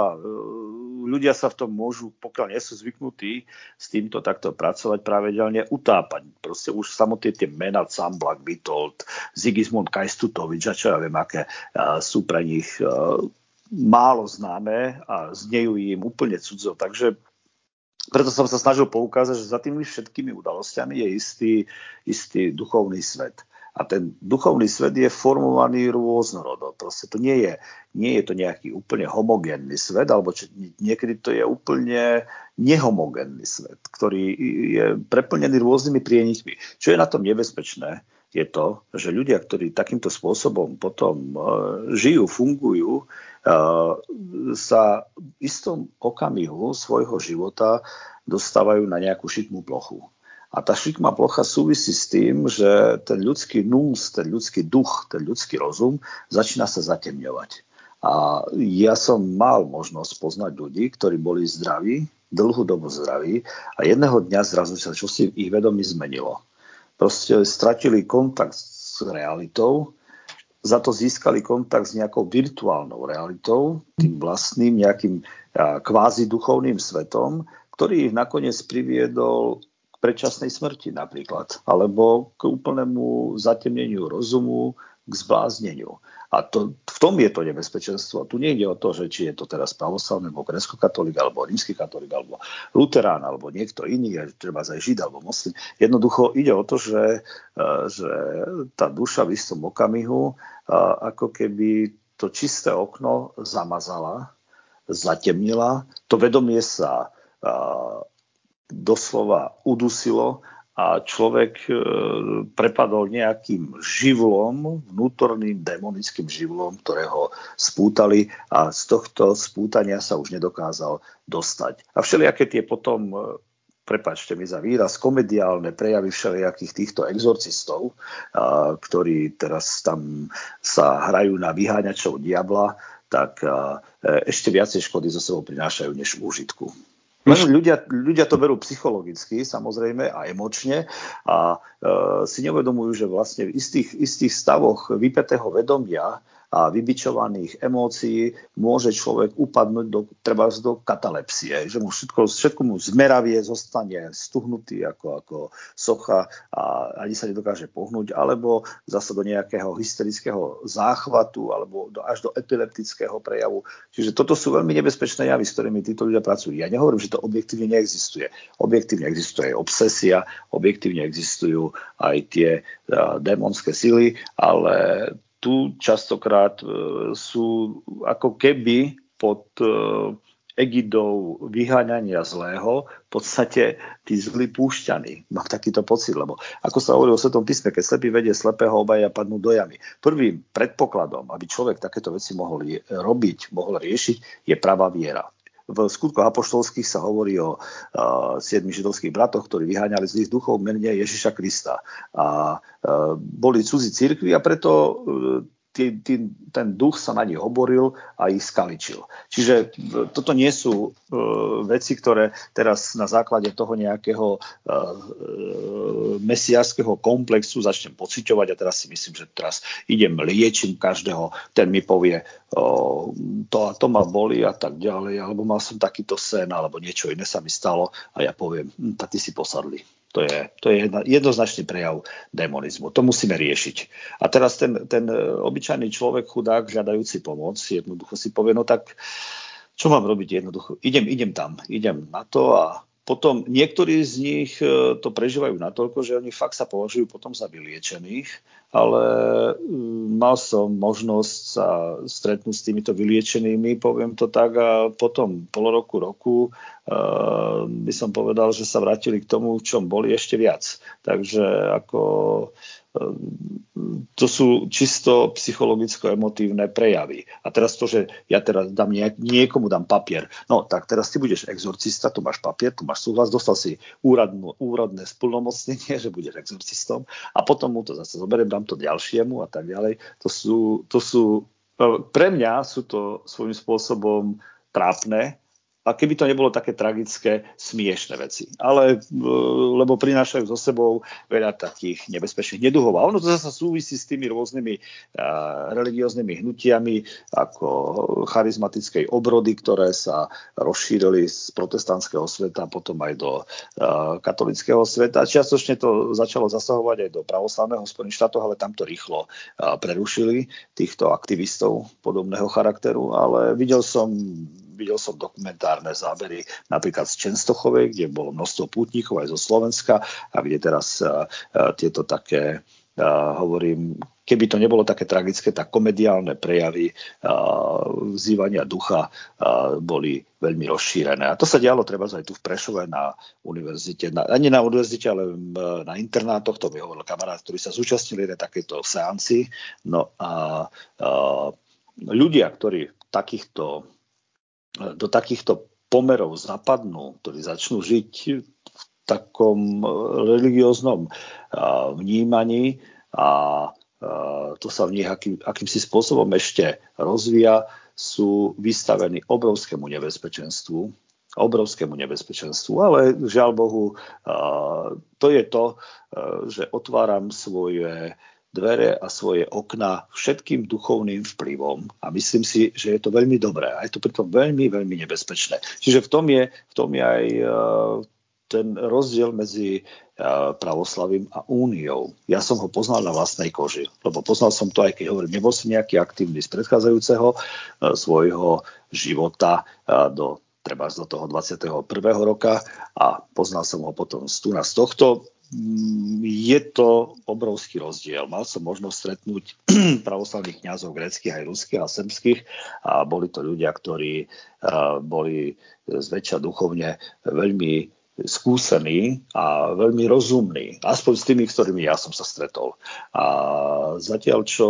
ľudia sa v tom môžu, pokiaľ nie sú zvyknutí s týmto takto pracovať pravidelne, utápať. Proste už samotné tie mená Camblak, Witold, Sigismund Kajstutovič a čo ja viem, aké sú pre nich málo známe a znejú im úplne cudzo. Takže preto som sa snažil poukázať, že za tými všetkými udalosťami je istý, istý duchovný svet. A ten duchovný svet je formovaný rôznorodo. Proste to nie je, nie je to nejaký úplne homogénny svet, alebo či, niekedy to je úplne nehomogénny svet, ktorý je preplnený rôznymi prienikmi. Čo je na tom nebezpečné, je to, že ľudia, ktorí takýmto spôsobom potom uh, žijú, fungujú, uh, sa v istom okamihu svojho života dostávajú na nejakú šikmú plochu. A tá šikmá plocha súvisí s tým, že ten ľudský nús, ten ľudský duch, ten ľudský rozum začína sa zatemňovať. A ja som mal možnosť poznať ľudí, ktorí boli zdraví, dlhú dobu zdraví a jedného dňa zrazu sa čosi v ich vedomí zmenilo. Proste stratili kontakt s realitou, za to získali kontakt s nejakou virtuálnou realitou, tým vlastným nejakým kvázi duchovným svetom, ktorý ich nakoniec priviedol k predčasnej smrti napríklad, alebo k úplnému zatemneniu rozumu, k zblázneniu. A to, v tom je to nebezpečenstvo. Tu nejde o to, že či je to teraz pravoslavný, alebo grécko-katolík, alebo rímsky katolík, alebo luterán, alebo niekto iný, treba aj žid, alebo moslim. Jednoducho ide o to, že, že tá duša v istom okamihu ako keby to čisté okno zamazala, zatemnila, to vedomie sa doslova udusilo a človek prepadol nejakým živlom, vnútorným démonickým živlom, ktorého spútali a z tohto spútania sa už nedokázal dostať. A všelijaké tie potom, prepáčte mi za výraz, komediálne prejavy všelijakých týchto exorcistov, ktorí teraz tam sa hrajú na vyháňačov diabla, tak ešte viacej škody zo sebou prinášajú než úžitku. Ľudia, ľudia to berú psychologicky, samozrejme, a emočne a e, si neuvedomujú, že vlastne v istých, istých stavoch vypätého vedomia a vybičovaných emócií môže človek upadnúť do, treba do katalepsie, že mu všetko, všetko mu zmeravie, zostane stuhnutý ako, ako socha a ani sa nedokáže pohnúť, alebo zase do nejakého hysterického záchvatu alebo do, až do epileptického prejavu. Čiže toto sú veľmi nebezpečné javy, s ktorými títo ľudia pracujú. Ja nehovorím, že to objektívne neexistuje. Objektívne existuje aj obsesia, objektívne existujú aj tie uh, démonské sily, ale tu častokrát e, sú ako keby pod e, egidou vyháňania zlého v podstate tí zlí púšťaní. Mám takýto pocit, lebo ako sa hovorí o Svetom písme, keď slepý vedie slepého, obaja padnú do jamy. Prvým predpokladom, aby človek takéto veci mohol je, robiť, mohol riešiť, je pravá viera. V skutkoch apoštolských sa hovorí o uh, siedmich židovských bratoch, ktorí vyháňali zlých duchov v mene Ježiša Krista. A uh, boli cudzí cirkvi a preto uh, tý, tý, ten duch sa na nich oboril a ich skaličil. Čiže toto nie sú uh, veci, ktoré teraz na základe toho nejakého uh, mesiášskeho komplexu začnem pociťovať a teraz si myslím, že teraz idem liečím každého, ten mi povie uh, to a to ma boli a tak ďalej, alebo mal som takýto sen, alebo niečo iné sa mi stalo a ja poviem, hm, tak ty si posadli. To je, to je jedna, jednoznačný prejav démonizmu. To musíme riešiť. A teraz ten, ten obyčajný človek, chudák, hľadajúci pomoc, jednoducho si povie, no tak, čo mám robiť jednoducho? Idem, idem tam, idem na to a potom niektorí z nich to prežívajú natoľko, že oni fakt sa považujú potom za vyliečených, ale mal som možnosť sa stretnúť s týmito vyliečenými, poviem to tak, a potom pol roku, roku Uh, by som povedal, že sa vrátili k tomu, v čom boli ešte viac. Takže ako uh, to sú čisto psychologicko-emotívne prejavy. A teraz to, že ja teraz dám niek- niekomu dám papier. No tak teraz ty budeš exorcista, tu máš papier, tu máš súhlas, dostal si úradnú, úradné splnomocnenie, že budeš exorcistom a potom mu to zase zoberiem, dám to ďalšiemu a tak ďalej. To sú, to sú pre mňa sú to svojím spôsobom trápne, a keby to nebolo také tragické, smiešné veci. Ale, lebo prinášajú so sebou veľa takých nebezpečných neduhov. A ono to zase súvisí s tými rôznymi uh, religióznymi hnutiami, ako charizmatickej obrody, ktoré sa rozšírili z protestantského sveta, potom aj do uh, katolického sveta. Čiastočne to začalo zasahovať aj do pravoslavného Spojených štátov, ale tam to rýchlo uh, prerušili týchto aktivistov podobného charakteru. Ale videl som Videl som dokumentárne zábery napríklad z Čenstochovej, kde bolo množstvo pútnikov aj zo Slovenska a kde teraz uh, uh, tieto také, uh, hovorím, keby to nebolo také tragické, tak komediálne prejavy uh, vzývania ducha uh, boli veľmi rozšírené. A to sa dialo treba aj tu v Prešove na univerzite, na, ani na univerzite, ale na internátoch, to mi hovoril kamarát, ktorý sa zúčastnili na takéto seanci. No a uh, ľudia, ktorí takýchto do takýchto pomerov zapadnú, ktorí začnú žiť v takom religióznom vnímaní a to sa v nich akým, akýmsi spôsobom ešte rozvíja, sú vystavení obrovskému nebezpečenstvu, obrovskému nebezpečenstvu, ale žiaľ Bohu, to je to, že otváram svoje dvere a svoje okná všetkým duchovným vplyvom a myslím si, že je to veľmi dobré a je to pritom veľmi, veľmi nebezpečné. Čiže v tom je, v tom je aj uh, ten rozdiel medzi uh, pravoslavím a úniou. Ja som ho poznal na vlastnej koži, lebo poznal som to, aj keď hovorím, nebol som nejaký aktívny z predchádzajúceho uh, svojho života uh, do treba do toho dvadsiateho prvého roka a poznal som ho potom z tu na z tohto. Je to obrovský rozdiel. Mal som možnosť stretnúť pravoslavných kňazov gréckych aj ruských a srbských a boli to ľudia, ktorí boli zväčša duchovne veľmi skúsení a veľmi rozumní. Aspoň s tými, ktorými ja som sa stretol. A zatiaľ, čo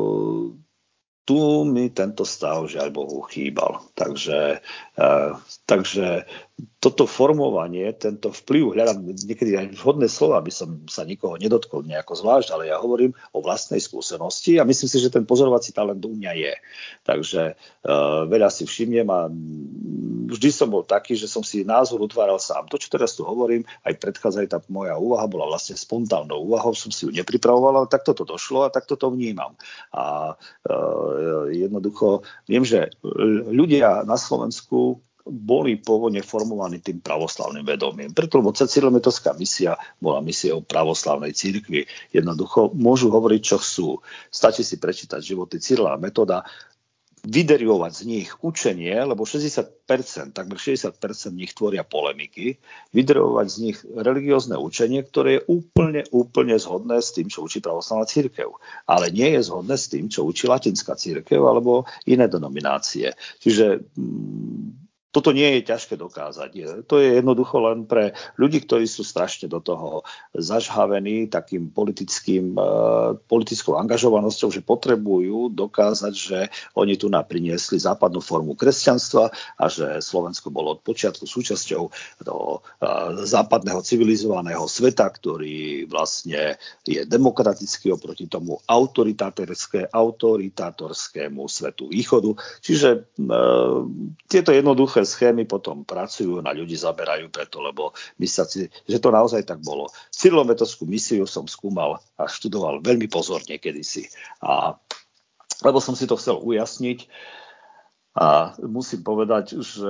tu mi tento stav, žiaľ Bohu, chýbal. Takže, takže toto formovanie, tento vplyv, hľadám niekedy aj vhodné slova, aby som sa nikoho nedotkol nejako zvlášť, ale ja hovorím o vlastnej skúsenosti a myslím si, že ten pozorovací talent u mňa je. Takže uh, veľa si všimnem a vždy som bol taký, že som si názor utváral sám. To, čo teraz tu hovorím, aj predchádzaj tá moja úvaha bola vlastne spontánnou úvahou, som si ju nepripravoval, ale takto to došlo a takto to vnímam. A uh, jednoducho viem, že ľudia na Slovensku boli pôvodne formovaní tým pravoslavným vedomím. Preto, lebo Cyrilometodská misia bola misiou pravoslavnej cirkvi. Jednoducho môžu hovoriť, čo chcú. Stačí si prečítať životy Cyrila a Metoda, vyderivovať z nich učenie, lebo šesťdesiat percent, takmer šesťdesiat percent nich tvoria polemiky, vyderivovať z nich religiózne učenie, ktoré je úplne, úplne zhodné s tým, čo učí pravoslavná cirkev. Ale nie je zhodné s tým, čo učí latinská cirkev alebo iné denominácie. Čiže toto nie je ťažké dokázať. To je jednoducho len pre ľudí, ktorí sú strašne do toho zažhavení takým politickým, politickou angažovanosťou, že potrebujú dokázať, že oni tu napriniesli západnú formu kresťanstva a že Slovensko bolo od počiatku súčasťou toho západného civilizovaného sveta, ktorý vlastne je demokratický oproti tomu autoritátorskému svetu východu. Čiže e, tieto jednoduché schémy potom pracujú, na ľudí zaberajú preto, lebo myslia si, že to naozaj tak bolo. Cyrilometodskú misiu som skúmal a študoval veľmi pozorne kedysi. A, lebo som si to chcel ujasniť a musím povedať, že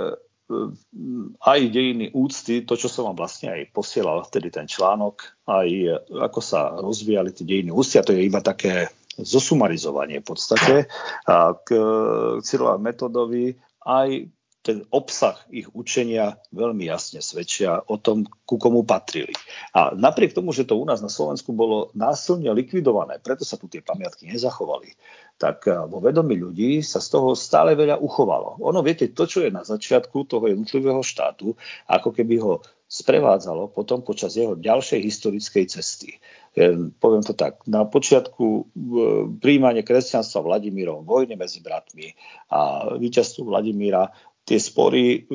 aj dejiny úcty, to, čo som vám vlastne aj posielal vtedy ten článok, aj ako sa rozvíjali tie dejiny úcty, a to je iba také zosumarizovanie v podstate k Cyrilovi Metodovi, aj ten obsah ich učenia veľmi jasne svedčia o tom, ku komu patrili. A napriek tomu, že to u nás na Slovensku bolo násilne likvidované, preto sa tu tie pamiatky nezachovali, tak vo vedomí ľudí sa z toho stále veľa uchovalo. Ono, viete, to, čo je na začiatku toho jednotlivého štátu, ako keby ho sprevádzalo potom počas jeho ďalšej historickej cesty. Poviem to tak, na počiatku prijímanie kresťanstva Vladimírom, vojne medzi bratmi a víťazstvo Vladimíra, tie spory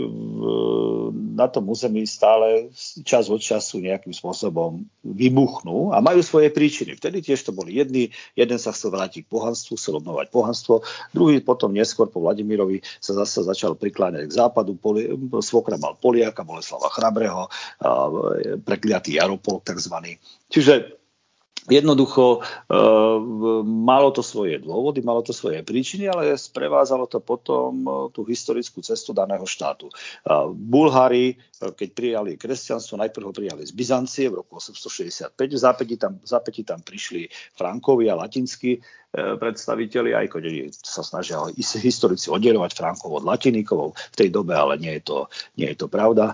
na tom území stále čas od času nejakým spôsobom vybuchnú a majú svoje príčiny. Vtedy tiež to boli jedni, jeden sa chcel vrátiť k pohanstvu, chcel obnovať pohanstvo, druhý potom neskôr po Vladimírovi sa zase začal prikláňať k západu. Poli, svokra mal Poliaka, Boleslava Chrabrého, prekliatý Jaropol takzvaný. Čiže jednoducho e, malo to svoje dôvody, malo to svoje príčiny, ale sprevázalo to potom tú historickú cestu daného štátu. E, Bulhári, keď prijali kresťanstvo, najprv ho prijali z Byzancie v roku osemstošesťdesiatpäť. V zápäti tam, v zápäti tam prišli Frankovi a latinskí e, predstavitelia, aj keď sa snažia historici oddeľovať Frankov od Latiníkov v tej dobe, ale nie je to, nie je to pravda. E,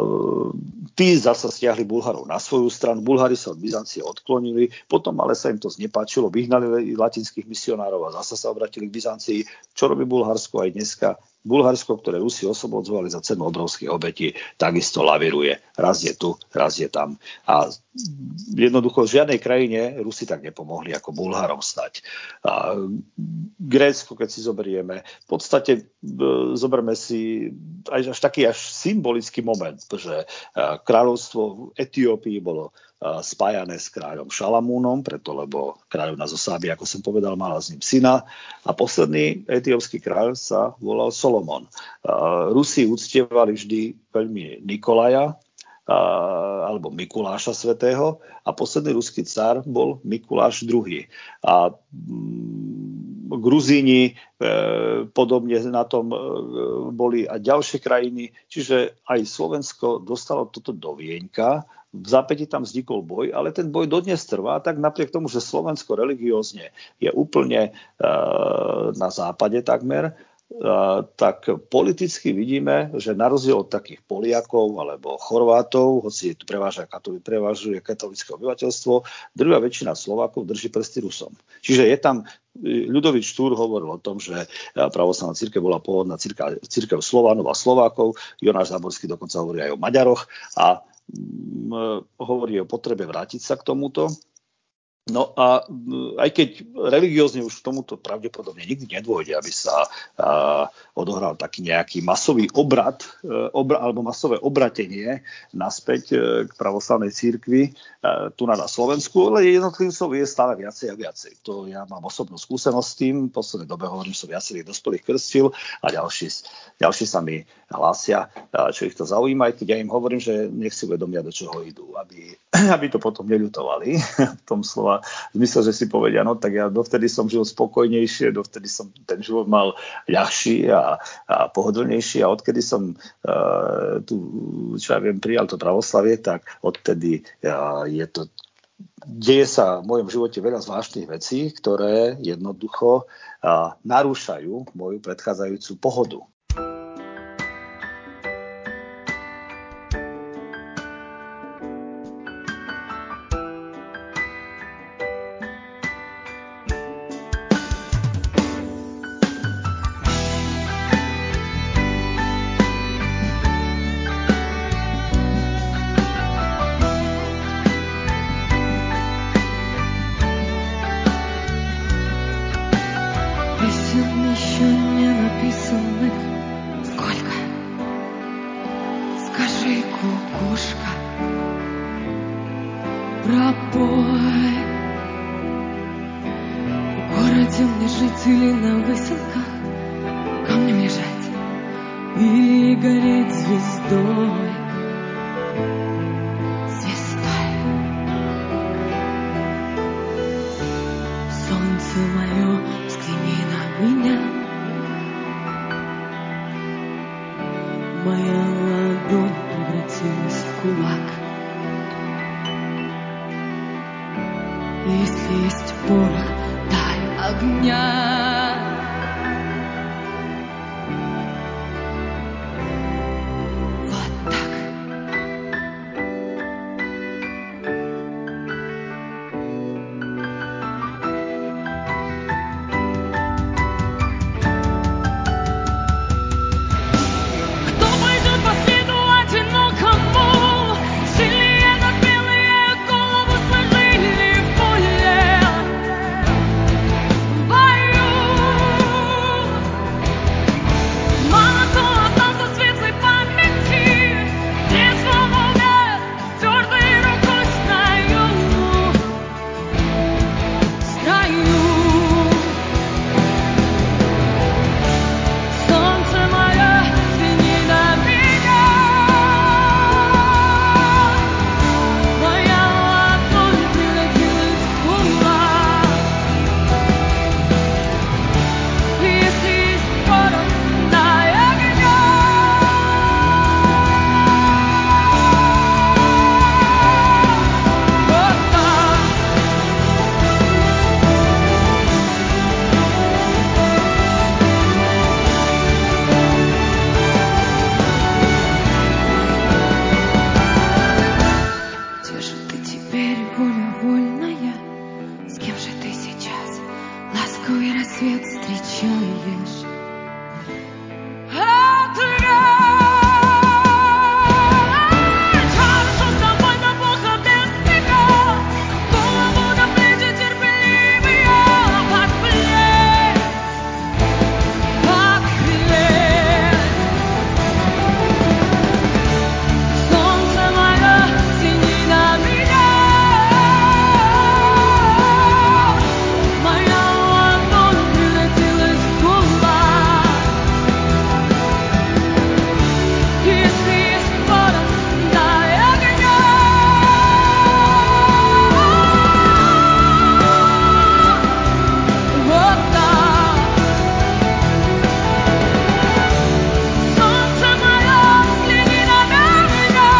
tí zasa stiahli Bulharov na svoju stranu. Bulhári sa od Byzancie odklonili, potom ale sa im to znepáčilo, vyhnali latinských misionárov a zasa sa obratili k Byzancii. Čo robí Bulharsko aj dneska? Bulharsko, ktoré Rusi oslobodzovali za cenu obrovských obetí, takisto laviruje. Raz je tu, raz je tam. A jednoducho v žiadnej krajine Rusi tak nepomohli, ako Bulharom stať. A Grécko, keď si zoberieme, v podstate zoberme si až, až taký až symbolický moment, že kráľovstvo v Etiópii bolo spájané s kráľom Šalamúnom, preto lebo kráľovna zo Sáby, ako som povedal, mala s ním syna. A posledný etiópsky kráľ sa volal Solomon. Rusi uctievali vždy veľmi Nikolaja, alebo Mikuláša svätého, a posledný ruský cár bol Mikuláš druhý. A Gruzíni e, podobne na tom e, boli aj ďalšie krajiny, čiže aj Slovensko dostalo toto do vieňka. V zápäti tam vznikol boj, ale ten boj dodnes trvá, tak napriek tomu, že Slovensko religiózne je úplne e, na západe takmer, Uh, tak politicky vidíme, že na rozdiel od takých Poliakov alebo Chorvátov, hoci tu preváža katolí, prevážuje katolické obyvateľstvo, druhá väčšina Slovákov drží prsty Rusom. Čiže je tam, Ľudovít Štúr hovoril o tom, že pravoslavná cirkev bola pôvodná cirkev, cirkev Slovanov a Slovákov, Jonáš Záborský dokonca hovorí aj o Maďaroch a um, hovorí o potrebe vrátiť sa k tomuto. No a aj keď religiózne už k tomuto pravdepodobne nikdy nedôjde, aby sa uh, odohral taký nejaký masový obrad uh, obra, alebo masové obratenie naspäť uh, k pravoslavnej cirkvi uh, tu na, na Slovensku, ale jednotlivcov je stále viacej a viacej. To ja mám osobnú skúsenosť s tým. V poslednej dobe hovorím, som viacerých dospelých krstil a ďalší, ďalší sa mi hlásia, uh, čo ich to zaujíma, aj keď ja im hovorím, že nech si uvedomia, do čoho idú, aby, aby to potom neľutovali v tom slova. V zmysle, že si povedia, no tak ja dovtedy som žil spokojnejšie, dovtedy som ten život mal ľahší a, a pohodlnejší, a odkedy som uh, tu, čo ja viem, prijal to pravoslavie, tak odtedy uh, je to, deje sa v mojom živote veľa zvláštnych vecí, ktoré jednoducho uh, narúšajú moju predchádzajúcu pohodu. жители на выселках камнем лежать и гореть звездой. Звездой. Солнце мое, взгляни на меня. Моя ладонь превратилась в кулак. Если есть порох, дай огня. Вот так. Кто пойдет по следу одинокому? Сильнее наспелые голову сложили в поле. В бою. Мало кто остался светлой памяти. Не свобода, твердой рукой стою. Стою. Солнце мое, взгляни на меня. Моя ладонь превратилась в кулак. Если есть порох, дай огня. Вот так. Где же ты теперь, воля вольная? С кем же ты сейчас ласковый рассвет встречаешь? Ответь! Хорошо с тобой, да плохо без тебя. Голову на плечи терпеливые. Под плеть, под плеть. Солнце мое, взгляни на меня. Моя ладонь превратилась в кулак. Если есть порох, дай огня. Вот так. Солнце мое, взгляни на меня.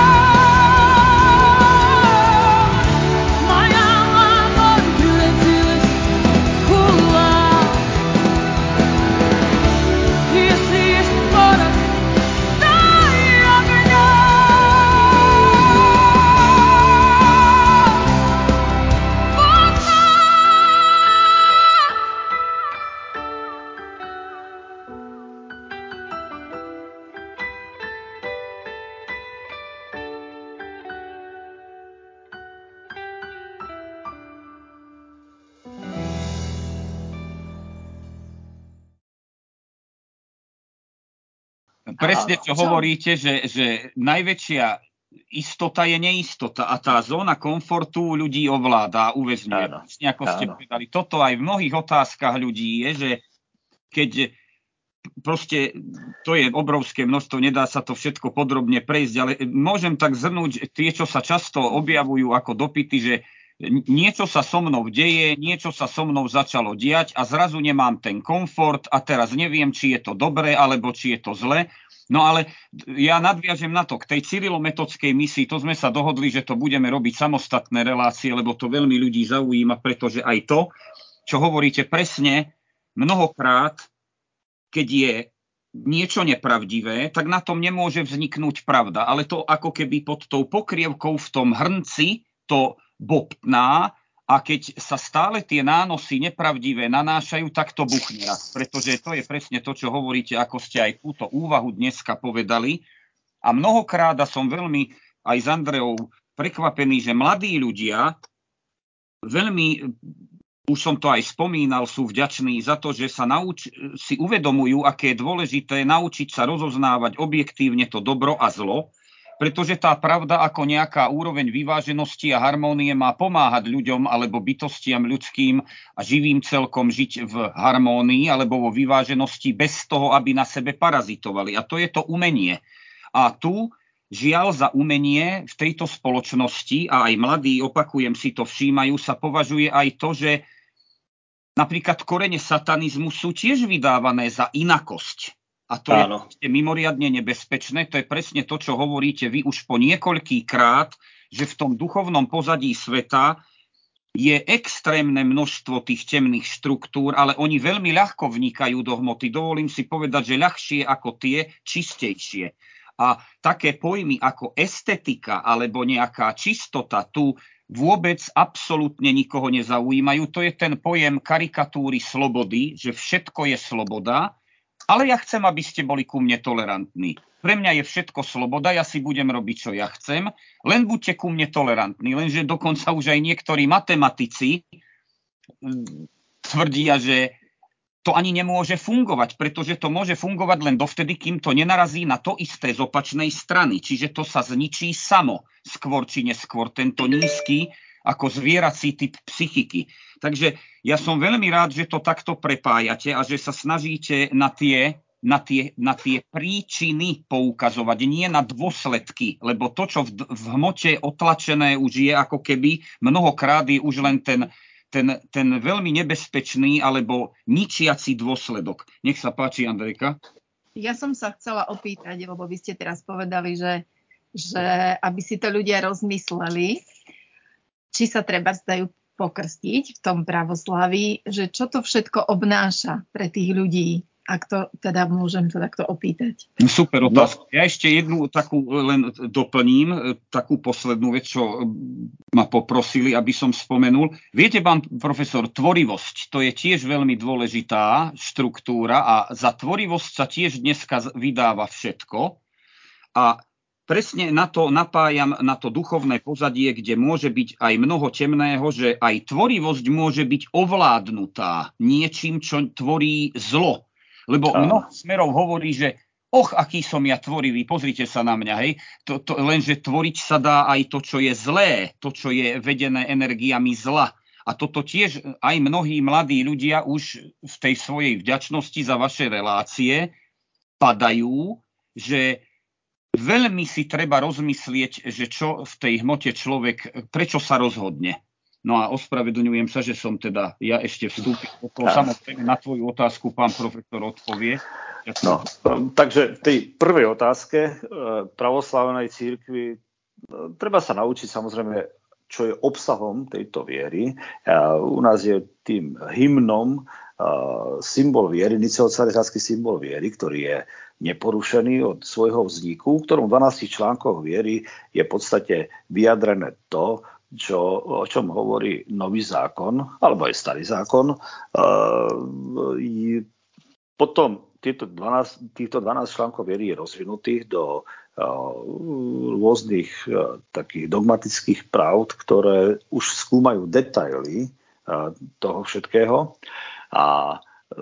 Моя ладонь превратилась в кулак. Если есть порох, дай огня. Вот так. Presne, Áno. čo hovoríte, že, že najväčšia istota je neistota a tá zóna komfortu ľudí ovláda a uväzňuje. Áno. Presne ako ste Áno. povedali. Toto aj v mnohých otázkach ľudí je, že keď proste to je obrovské množstvo, nedá sa to všetko podrobne prejsť, ale môžem tak zhrnúť tie, čo sa často objavujú ako dopyty, že niečo sa so mnou deje, niečo sa so mnou začalo diať a zrazu nemám ten komfort a teraz neviem, či je to dobré, alebo či je to zle. No ale ja nadviažem na to, k tej cyrilometodskej misii, to sme sa dohodli, že to budeme robiť samostatné relácie, lebo to veľmi ľudí zaujíma, pretože aj to, čo hovoríte presne, mnohokrát, keď je niečo nepravdivé, tak na tom nemôže vzniknúť pravda. Ale to ako keby pod tou pokrievkou v tom hrnci to bobtná a keď sa stále tie nánosy nepravdivé nanášajú, tak to buchne raz. Pretože to je presne to, čo hovoríte, ako ste aj túto úvahu dneska povedali. A mnohokrát, a som veľmi aj s Andreou prekvapený, že mladí ľudia veľmi, už som to aj spomínal, sú vďační za to, že sa nauč- si uvedomujú, aké je dôležité naučiť sa rozoznávať objektívne to dobro a zlo. pretože tá pravda ako nejaká úroveň vyváženosti a harmónie má pomáhať ľuďom alebo bytostiam ľudským a živým celkom žiť v harmónii alebo vo vyváženosti bez toho, aby na sebe parazitovali. A to je to umenie. A tu žiaľ za umenie v tejto spoločnosti, a aj mladí, opakujem si to, všímajú, sa považuje aj to, že napríklad korene satanizmu sú tiež vydávané za inakosť. A to Áno. je mimoriadne nebezpečné. To je presne to, čo hovoríte vy už po niekoľký krát, že v tom duchovnom pozadí sveta je extrémne množstvo tých temných štruktúr, ale oni veľmi ľahko vnikajú do hmoty. Dovolím si povedať, že ľahšie ako tie čistejšie. A také pojmy ako estetika alebo nejaká čistota tu vôbec absolútne nikoho nezaujímajú. To je ten pojem karikatúry slobody, že všetko je sloboda, ale ja chcem, aby ste boli ku mne tolerantní. Pre mňa je všetko sloboda, ja si budem robiť, čo ja chcem, len buďte ku mne tolerantní. Lenže dokonca už aj niektorí matematici tvrdia, že to ani nemôže fungovať, pretože to môže fungovať len dovtedy, kým to nenarazí na to isté z opačnej strany. Čiže to sa zničí samo, skôr či neskôr, tento nízky ako zvierací typ psychiky. Takže ja som veľmi rád, že to takto prepájate a že sa snažíte na tie, na tie, na tie príčiny poukazovať, nie na dôsledky, lebo to, čo v, v hmote otlačené už je ako keby mnohokrát je už len ten, ten, ten veľmi nebezpečný alebo ničiaci dôsledok. Nech sa páči, Andrejka. Ja som sa chcela opýtať, lebo vy ste teraz povedali, že, že aby si to ľudia rozmysleli, či sa treba zdajú pokrstiť v tom pravoslaví, že čo to všetko obnáša pre tých ľudí, ak to teda môžem to takto opýtať. Super otázka. No. Ja ešte jednu takú len doplním, takú poslednú vec, čo ma poprosili, aby som spomenul. Viete, pán profesor, tvorivosť, to je tiež veľmi dôležitá štruktúra a za tvorivosť sa tiež dneska vydáva všetko. A presne na to napájam, na to duchovné pozadie, kde môže byť aj mnoho temného, že aj tvorivosť môže byť ovládnutá niečím, čo tvorí zlo. Lebo mnoho smerov hovorí, že och, aký som ja tvorivý, pozrite sa na mňa, hej. To, to, lenže tvoriť sa dá aj to, čo je zlé, to, čo je vedené energiami zla. A toto tiež aj mnohí mladí ľudia už v tej svojej vďačnosti za vaše relácie padajú, že veľmi si treba rozmyslieť, že čo v tej hmote človek, prečo sa rozhodne. No a ospravedlňujem sa, že som teda ja ešte vstúpil do toho. Samozrejme na tvoju otázku pán profesor odpovie. No, takže v tej prvej otázke pravoslavnej cirkvi treba sa naučiť samozrejme, čo je obsahom tejto viery. U nás je tým hymnom symbol viery, niceo-caritátsky symbol viery, ktorý je neporušený od svojho vzniku, v ktorom v dvanástich článkoch viery je v podstate vyjadrené to, čo, o čom hovorí nový zákon, alebo aj starý zákon. Potom tieto dvanásť, týchto dvanásť článkov viery je rozvinutých do rôznych takých dogmatických pravd, ktoré už skúmajú detaily toho všetkého. A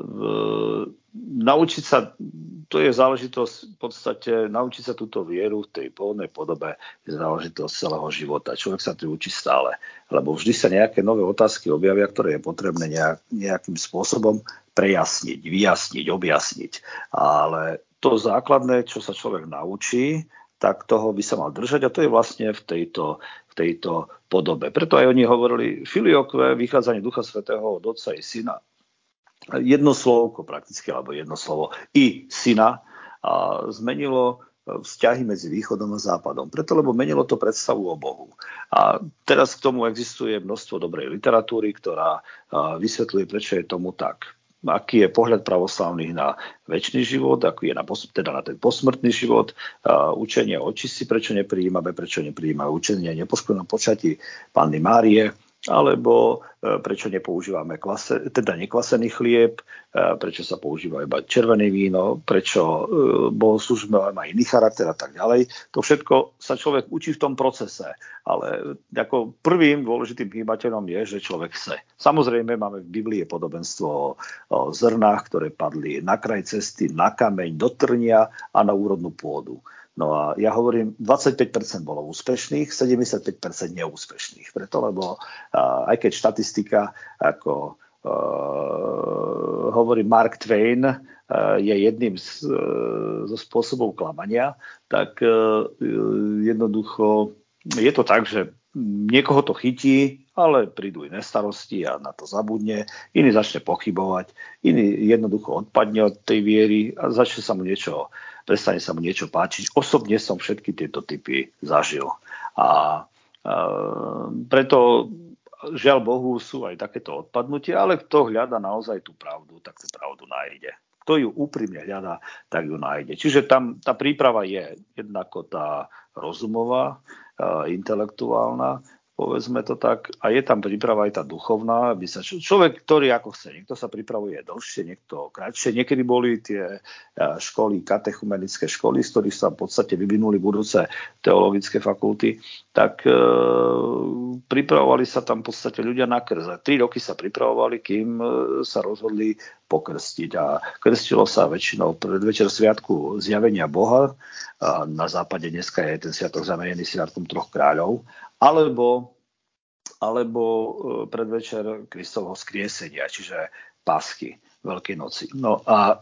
naučiť sa, to je záležitosť v podstate, naučiť sa túto vieru v tej pôvodnej podobe je záležitosť celého života. Človek sa tu učí stále, lebo vždy sa nejaké nové otázky objavia, ktoré je potrebné nejak, nejakým spôsobom prejasniť, vyjasniť, objasniť. Ale to základné, čo sa človek naučí, tak toho by sa mal držať a to je vlastne v tejto, v tejto podobe. Preto aj oni hovorili filioque, vychádzanie Ducha Svätého od Otca i Syna. Jedno slovko prakticky, alebo jedno slovo i syna a zmenilo vzťahy medzi východom a západom. Preto, lebo menilo to predstavu o Bohu. A teraz k tomu existuje množstvo dobrej literatúry, ktorá vysvetľuje, prečo je tomu tak. Aký je pohľad pravoslavných na večný život, aký je na, teda na ten posmrtný život, učenie o očistci, prečo neprijímame, prečo neprijímajú učenie o nepoškvrnenom počatí Panny Márie, alebo prečo nepoužívame kvase, teda nekvasený chlieb, prečo sa používa iba červené víno, prečo bohoslúžba má iný charakter a tak ďalej. To všetko sa človek učí v tom procese, ale ako prvým dôležitým hýbateľom je, že človek chce. Samozrejme máme v Biblii podobenstvo o, o zrnách, ktoré padli na kraj cesty, na kameň, do trnia a na úrodnú pôdu. No a ja hovorím, dvadsaťpäť percent bolo úspešných, sedemdesiatpäť percent neúspešných. Preto, lebo aj keď štatistika, ako uh, hovorí Mark Twain, uh, je jedným z, uh, zo spôsobov klamania, tak uh, jednoducho je to tak, že niekoho to chytí, ale prídu iné starosti a na to zabudne, iný začne pochybovať, iný jednoducho odpadne od tej viery a začne sa mu niečo, prestane sa mu niečo páčiť. Osobne som všetky tieto typy zažil. A, a preto žiaľ Bohu sú aj takéto odpadnutia, ale kto hľada naozaj tú pravdu, tak tú pravdu nájde. Kto ju úprimne hľadá, tak ju nájde. Čiže tam tá príprava je jednako tá rozumová, intelektuálna, povedzme to tak, a je tam príprava aj tá duchovná, aby sa človek, ktorý ako chce, niekto sa pripravuje dlhšie, niekto kratšie, niekedy boli tie školy, katechumenické školy, z ktorých sa v podstate vyvinuli budúce teologické fakulty, tak e, pripravovali sa tam v podstate ľudia na krst. Tri roky sa pripravovali, kým sa rozhodli pokrstiť a krstilo sa väčšinou predvečer sviatku zjavenia Boha. A na západe dneska je ten sviatok zamenený sviatkom troch kráľov, alebo, alebo predvečer Kristovho skriesenia, čiže Paschy, Veľkej noci. No a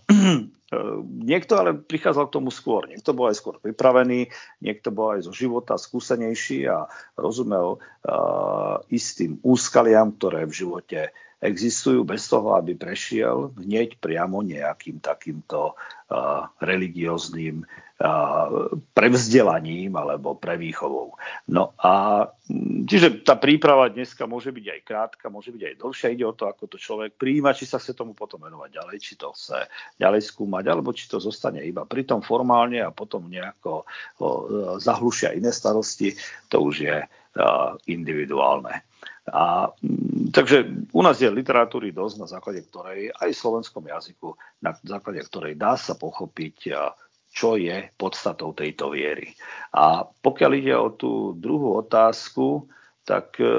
niekto ale prichádzal k tomu skôr. Niekto bol aj skôr pripravený, niekto bol aj zo života skúsenejší a rozumel uh, istým úskaliam, ktoré v živote existujú, bez toho, aby prešiel hneď priamo nejakým takýmto uh, religióznym uh, prevzdelaním alebo prevýchovou. No a čiže tá príprava dneska môže byť aj krátka, môže byť aj dlhšia. Ide o to, ako to človek prijíma, či sa chce tomu potom venovať ďalej, či to chce ďalej skúmať, alebo či to zostane iba pritom formálne a potom nejako uh, zahlušia iné starosti. To už je uh, individuálne. A, takže u nás je literatúry dosť, na základe ktorej aj v slovenskom jazyku, na základe ktorej dá sa pochopiť, čo je podstatou tejto viery. A pokiaľ ide o tú druhú otázku, tak e,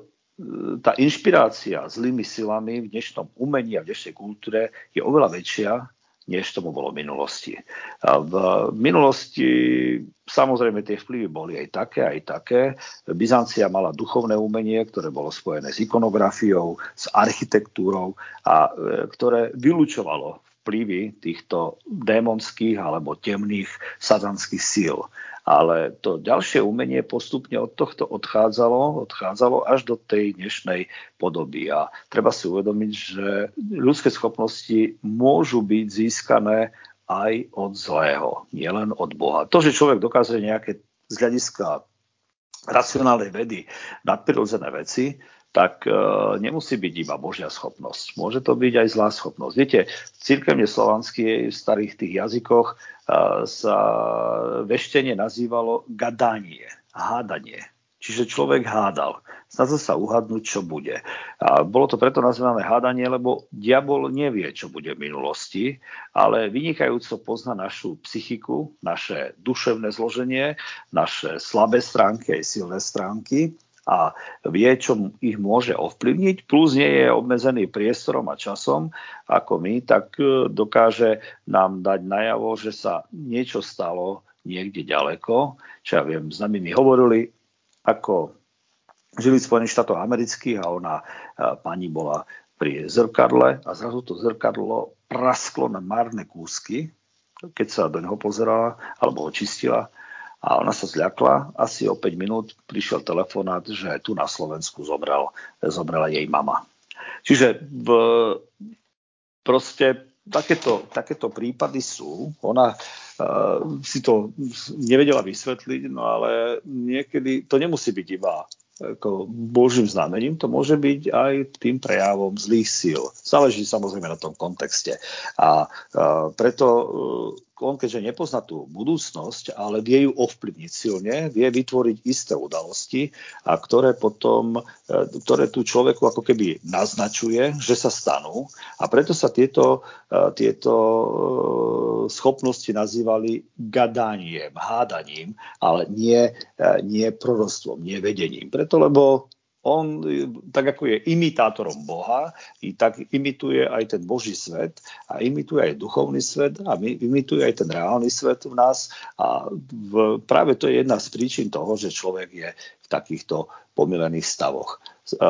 tá inšpirácia zlými silami v dnešnom umení a v dnešnej kultúre je oveľa väčšia, než tomu bolo v minulosti. A v minulosti samozrejme tie vplyvy boli aj také, aj také. Byzancia mala duchovné umenie, ktoré bolo spojené s ikonografiou, s architektúrou a ktoré vylučovalo vplyvy týchto démonských alebo temných satanských síl. Ale to ďalšie umenie postupne od tohto odchádzalo, odchádzalo až do tej dnešnej podoby. A treba si uvedomiť, že ľudské schopnosti môžu byť získané aj od zlého, nielen od Boha. To, že človek dokáže nejaké z hľadiska racionálnej vedy nadprirodzené veci, tak e, nemusí byť iba Božia schopnosť. Môže to byť aj zlá schopnosť. Viete, v cirkevne slovanskej, v starých tých jazykoch e, sa veštenie nazývalo gadanie, hádanie. Čiže človek hádal. Snažil sa uhadnúť, čo bude. A bolo to preto nazývané hádanie, lebo diabol nevie, čo bude v minulosti, ale vynikajúco pozná našu psychiku, naše duševné zloženie, naše slabé stránky aj silné stránky a vie, čo ich môže ovplyvniť, plus nie je obmedzený priestorom a časom ako my, tak dokáže nám dať najavo, že sa niečo stalo niekde ďaleko. Čo ja viem, s nami mi hovorili, ako žili v Spojených štátoch amerických a ona, a pani bola pri zrkadle a zrazu to zrkadlo prasklo na márne kúsky, keď sa do neho pozerala alebo ho čistila. A ona sa zľakla, asi o päť minút prišiel telefonát, že tu na Slovensku zomrel, zomrela jej mama. Čiže v, proste takéto, takéto prípady sú. Ona uh, si to nevedela vysvetliť, no ale niekedy to nemusí byť iba ako Božím znamením, to môže byť aj tým prejavom zlých síl. Záleží samozrejme na tom kontexte. A, a preto on, keďže nepozná tú budúcnosť, ale vie ju ovplyvniť silne, vie vytvoriť isté udalosti, a ktoré potom, ktoré tu človeku ako keby naznačuje, že sa stanú. A preto sa tieto, tieto schopnosti nazývali gadaniem, hádaním, ale nie, nie proroctvom, nie vedením. Preto, lebo on, tak ako je imitátorom Boha, i tak imituje aj ten Boží svet a imituje aj duchovný svet a imituje aj ten reálny svet v nás. A v, práve to je jedna z príčin toho, že človek je v takýchto pomilených stavoch.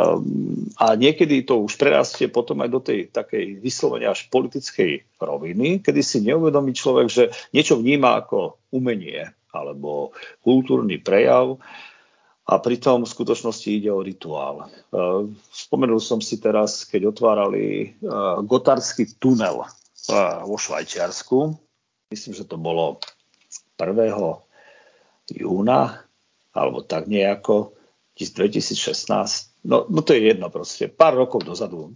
A niekedy to už prerastie potom aj do tej takej vyslovene až politickej roviny, kedy si neuvedomí človek, že niečo vníma ako umenie alebo kultúrny prejav, a pritom v skutočnosti ide o rituál. Spomenul som si teraz, keď otvárali Gotthardský tunel vo Švajčiarsku. Myslím, že to bolo prvého júna, alebo tak nejako, dvetisícšestnásť. No, no to je jedno proste. Pár rokov dozadu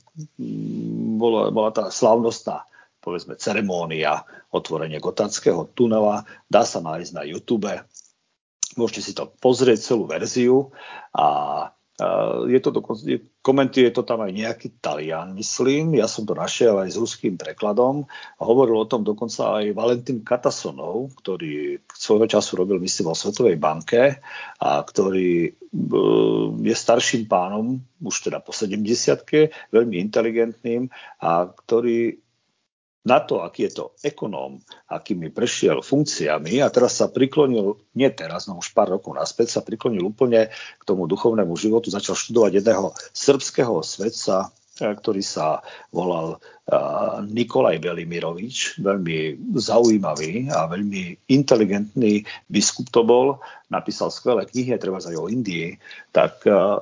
bola, bola tá slavnostná, povedzme, ceremónia otvorenia Gotthardského tunela. Dá sa nájsť na YouTube. Môžete si to pozrieť, celú verziu. A je to dokonca, komentuje to tam aj nejaký Talian, myslím. Ja som to našiel aj s ruským prekladom. Hovoril o tom dokonca aj Valentín Katasonov, ktorý svojho času robil, myslím, vo Svetovej banke a ktorý je starším pánom, už teda po sedemdesiatke, veľmi inteligentným a ktorý na to, aký je to ekonóm, akými prešiel funkciami a teraz sa priklonil, nie teraz, no už pár rokov naspäť, sa priklonil úplne k tomu duchovnému životu, začal študovať jedného srbského svetca, ktorý sa volal Nikolaj Velimirovič, veľmi zaujímavý a veľmi inteligentný biskup to bol, napísal skvelé knihy, treba aj o Indii, tak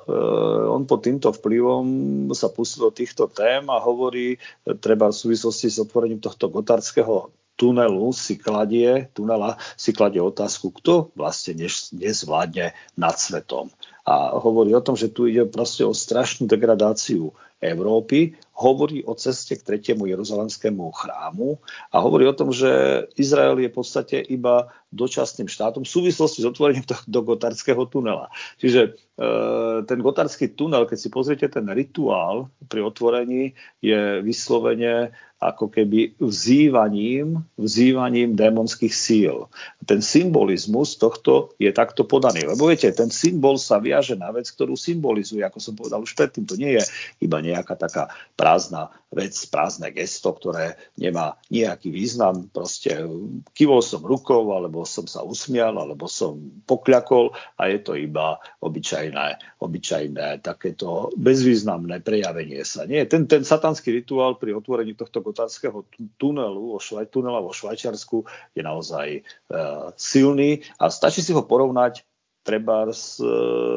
on pod týmto vplyvom sa pustil do týchto tém a hovorí, treba v súvislosti s otvorením tohto Gotthardského tunelu si kladie, tunela si kladie otázku, kto vlastne nezvládne nad svetom. A hovorí o tom, že tu ide proste o strašnú degradáciu Európy, hovorí o ceste k tretiemu jeruzalemskému chrámu a hovorí o tom, že Izrael je v podstate iba dočasným štátom v súvislosti s otvorením do, do Gotthardského tunela. Čiže e, ten Gotthardský tunel, keď si pozriete ten rituál pri otvorení, je vyslovene ako keby vzývaním, vzývaním démonských síl. Ten symbolizmus tohto je takto podaný. Lebo viete, ten symbol sa viaže na vec, ktorú symbolizuje, ako som povedal už predtým. To nie je iba nejaká taká prázdna vec, prázdne gesto, ktoré nemá nejaký význam. Proste kývol som rukou, alebo som sa usmial, alebo som pokľakol a je to iba obyčajné, obyčajné takéto bezvýznamné prejavenie sa. Nie, ten, ten satanský rituál pri otvorení tohto Gotthardského tunelu, vo Švaj, tunela vo Švajčiarsku je naozaj e, silný a stačí si ho porovnať treba s, e,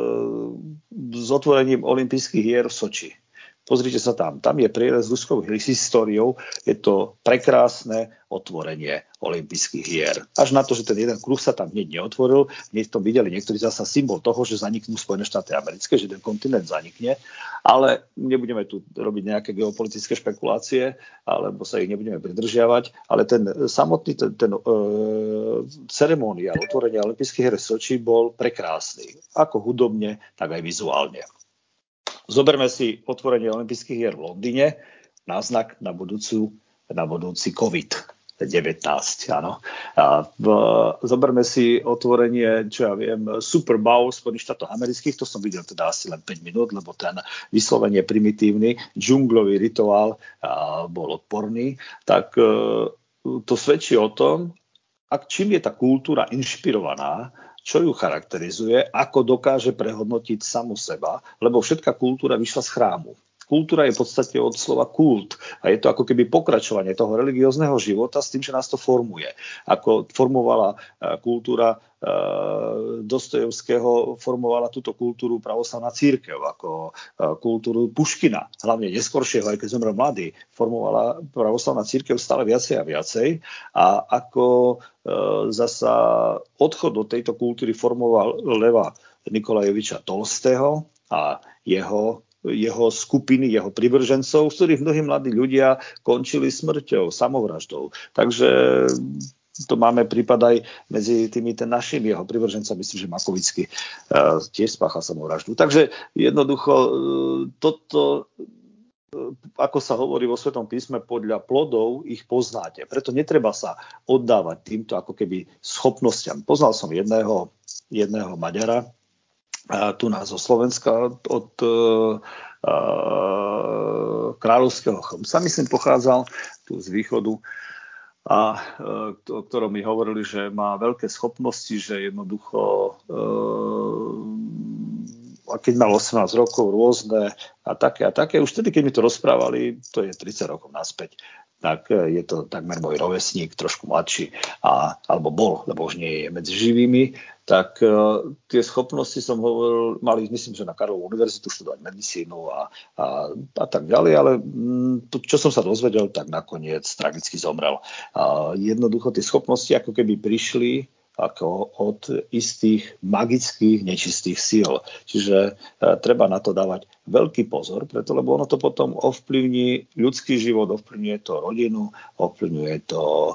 s otvorením olympijských hier v Soči. Pozrite sa tam. Tam je prierez s ľudskou históriou. Je to prekrásne otvorenie olympijských hier. Až na to, že ten jeden kruh sa tam hneď neotvoril. Hneď to videli niektorí zasa symbol toho, že zaniknú Spojené štáty americké, že ten kontinent zanikne. Ale nebudeme tu robiť nejaké geopolitické špekulácie, alebo sa ich nebudeme pridržiavať. Ale ten samotný ten, ten e, ceremoniál otvorenia olympijských hier v Soči bol prekrásny. Ako hudobne, tak aj vizuálne. Zoberme si otvorenie olympijských hier v Londýne, náznak na, budúcu, na budúci COVID devätnásť. Áno. A v, zoberme si otvorenie, čo ja viem, Super Bowl Spojených štátov amerických, to som videl teda asi len päť minút, lebo ten vyslovene primitívny džunglový rituál a, bol odporný. Tak e, to svedčí o tom, ak čím je tá kultúra inšpirovaná, čo ju charakterizuje, ako dokáže prehodnotiť samu seba, lebo všetká kultúra vyšla z chrámu. Kultúra je v podstate od slova kult a je to ako keby pokračovanie toho religiózneho života s tým, že nás to formuje. Ako formovala kultúra Dostojevského, formovala túto kultúru pravoslavná cirkev, ako kultúru Puškina, hlavne neskoršieho, aj keď zomrel mladý, formovala pravoslavná cirkev stále viacej a viacej a ako zasa odchod do tejto kultúry formoval Leva Nikolajeviča Tolstého a jeho jeho skupiny, jeho privržencov, z ktorých mnohí mladí ľudia končili smrťou, samovraždou. Takže to máme prípad aj medzi tými ten našimi jeho privržencami, myslím, že Makovický uh, tiež spáchal samovraždu. Takže jednoducho uh, toto, uh, ako sa hovorí vo Svetom písme, podľa plodov ich poznáte. Preto netreba sa oddávať týmto ako keby schopnostiam. Poznal som jedného, jedného Maďara, tu nás zo Slovenska od uh, uh, kráľovského Chlmca, myslím, pochádzal tu z východu, a uh, o ktorom mi hovorili, že má veľké schopnosti, že jednoducho uh, a keď mal osemnásť rokov, rôzne a také a také, už vtedy, keď mi to rozprávali, to je tridsať rokov naspäť, tak je to takmer môj rovesník, trošku mladší, a, alebo bol, lebo už nie je medzi živými, tak uh, tie schopnosti som hovoril, mali, myslím, že na Karlovú univerzitu študovať medicínu a, a, a tak ďalej, ale mm, to, čo som sa dozvedel, tak nakoniec tragicky zomrel. Uh, jednoducho tie schopnosti ako keby prišli ako od istých magických nečistých síl. Čiže e, treba na to dávať veľký pozor, preto lebo ono to potom ovplyvní ľudský život, ovplyvňuje to rodinu, ovplyvňuje to e,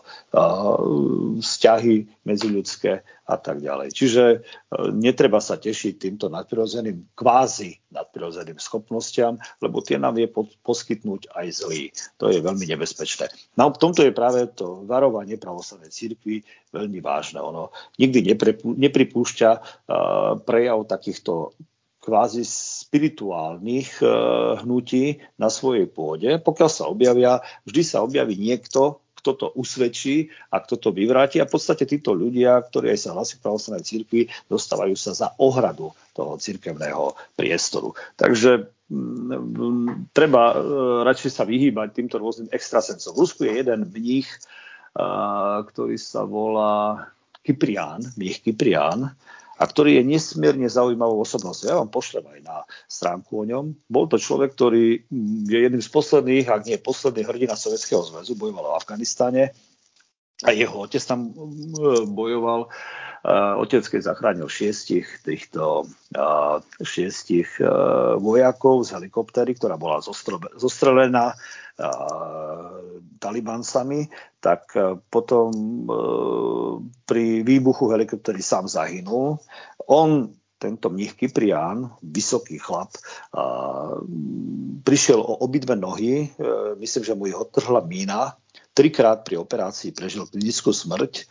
vzťahy medziľudské a tak ďalej. Čiže e, netreba sa tešiť týmto nadprirodzeným, kvázi nadprirodzeným schopnostiam, lebo tie nám vie po, poskytnúť aj zlý. To je veľmi nebezpečné. No v tomto je práve to varovanie pravoslavnej cirkvi veľmi vážne. Ono nikdy neprepú, nepripúšťa uh, prejav takýchto kvázi spirituálnych uh, hnutí na svojej pôde. Pokiaľ sa objavia, vždy sa objaví niekto, kto to usvedčí a kto to vyvráti. A v podstate títo ľudia, ktorí aj sa hlasia pravoslavnej cirkvi, dostávajú sa za ohradu toho cirkevného priestoru. Takže m, treba uh, radšej sa vyhýbať týmto rôznym extrasencom. V Rusku je jeden mních, uh, ktorý sa volá Kyprián, mních Kyprián, a ktorý je nesmierne zaujímavou osobnosťou. Ja vám pošlem aj na stránku o ňom. Bol to človek, ktorý je jedným z posledných, ak nie posledný hrdina Sovietskeho zväzu, bojoval v Afganistane a jeho otec tam bojoval. Otec, keď zachránil šiestich týchto šiestich vojakov z helikoptéry, ktorá bola zostrelená Talibancami, tak potom pri výbuchu helikoptéry sám zahynul. On, tento mních Kyprián, vysoký chlap, prišiel o obidve nohy, myslím, že mu ich odtrhla mína. Trikrát pri operácii prežil klinickú smrť,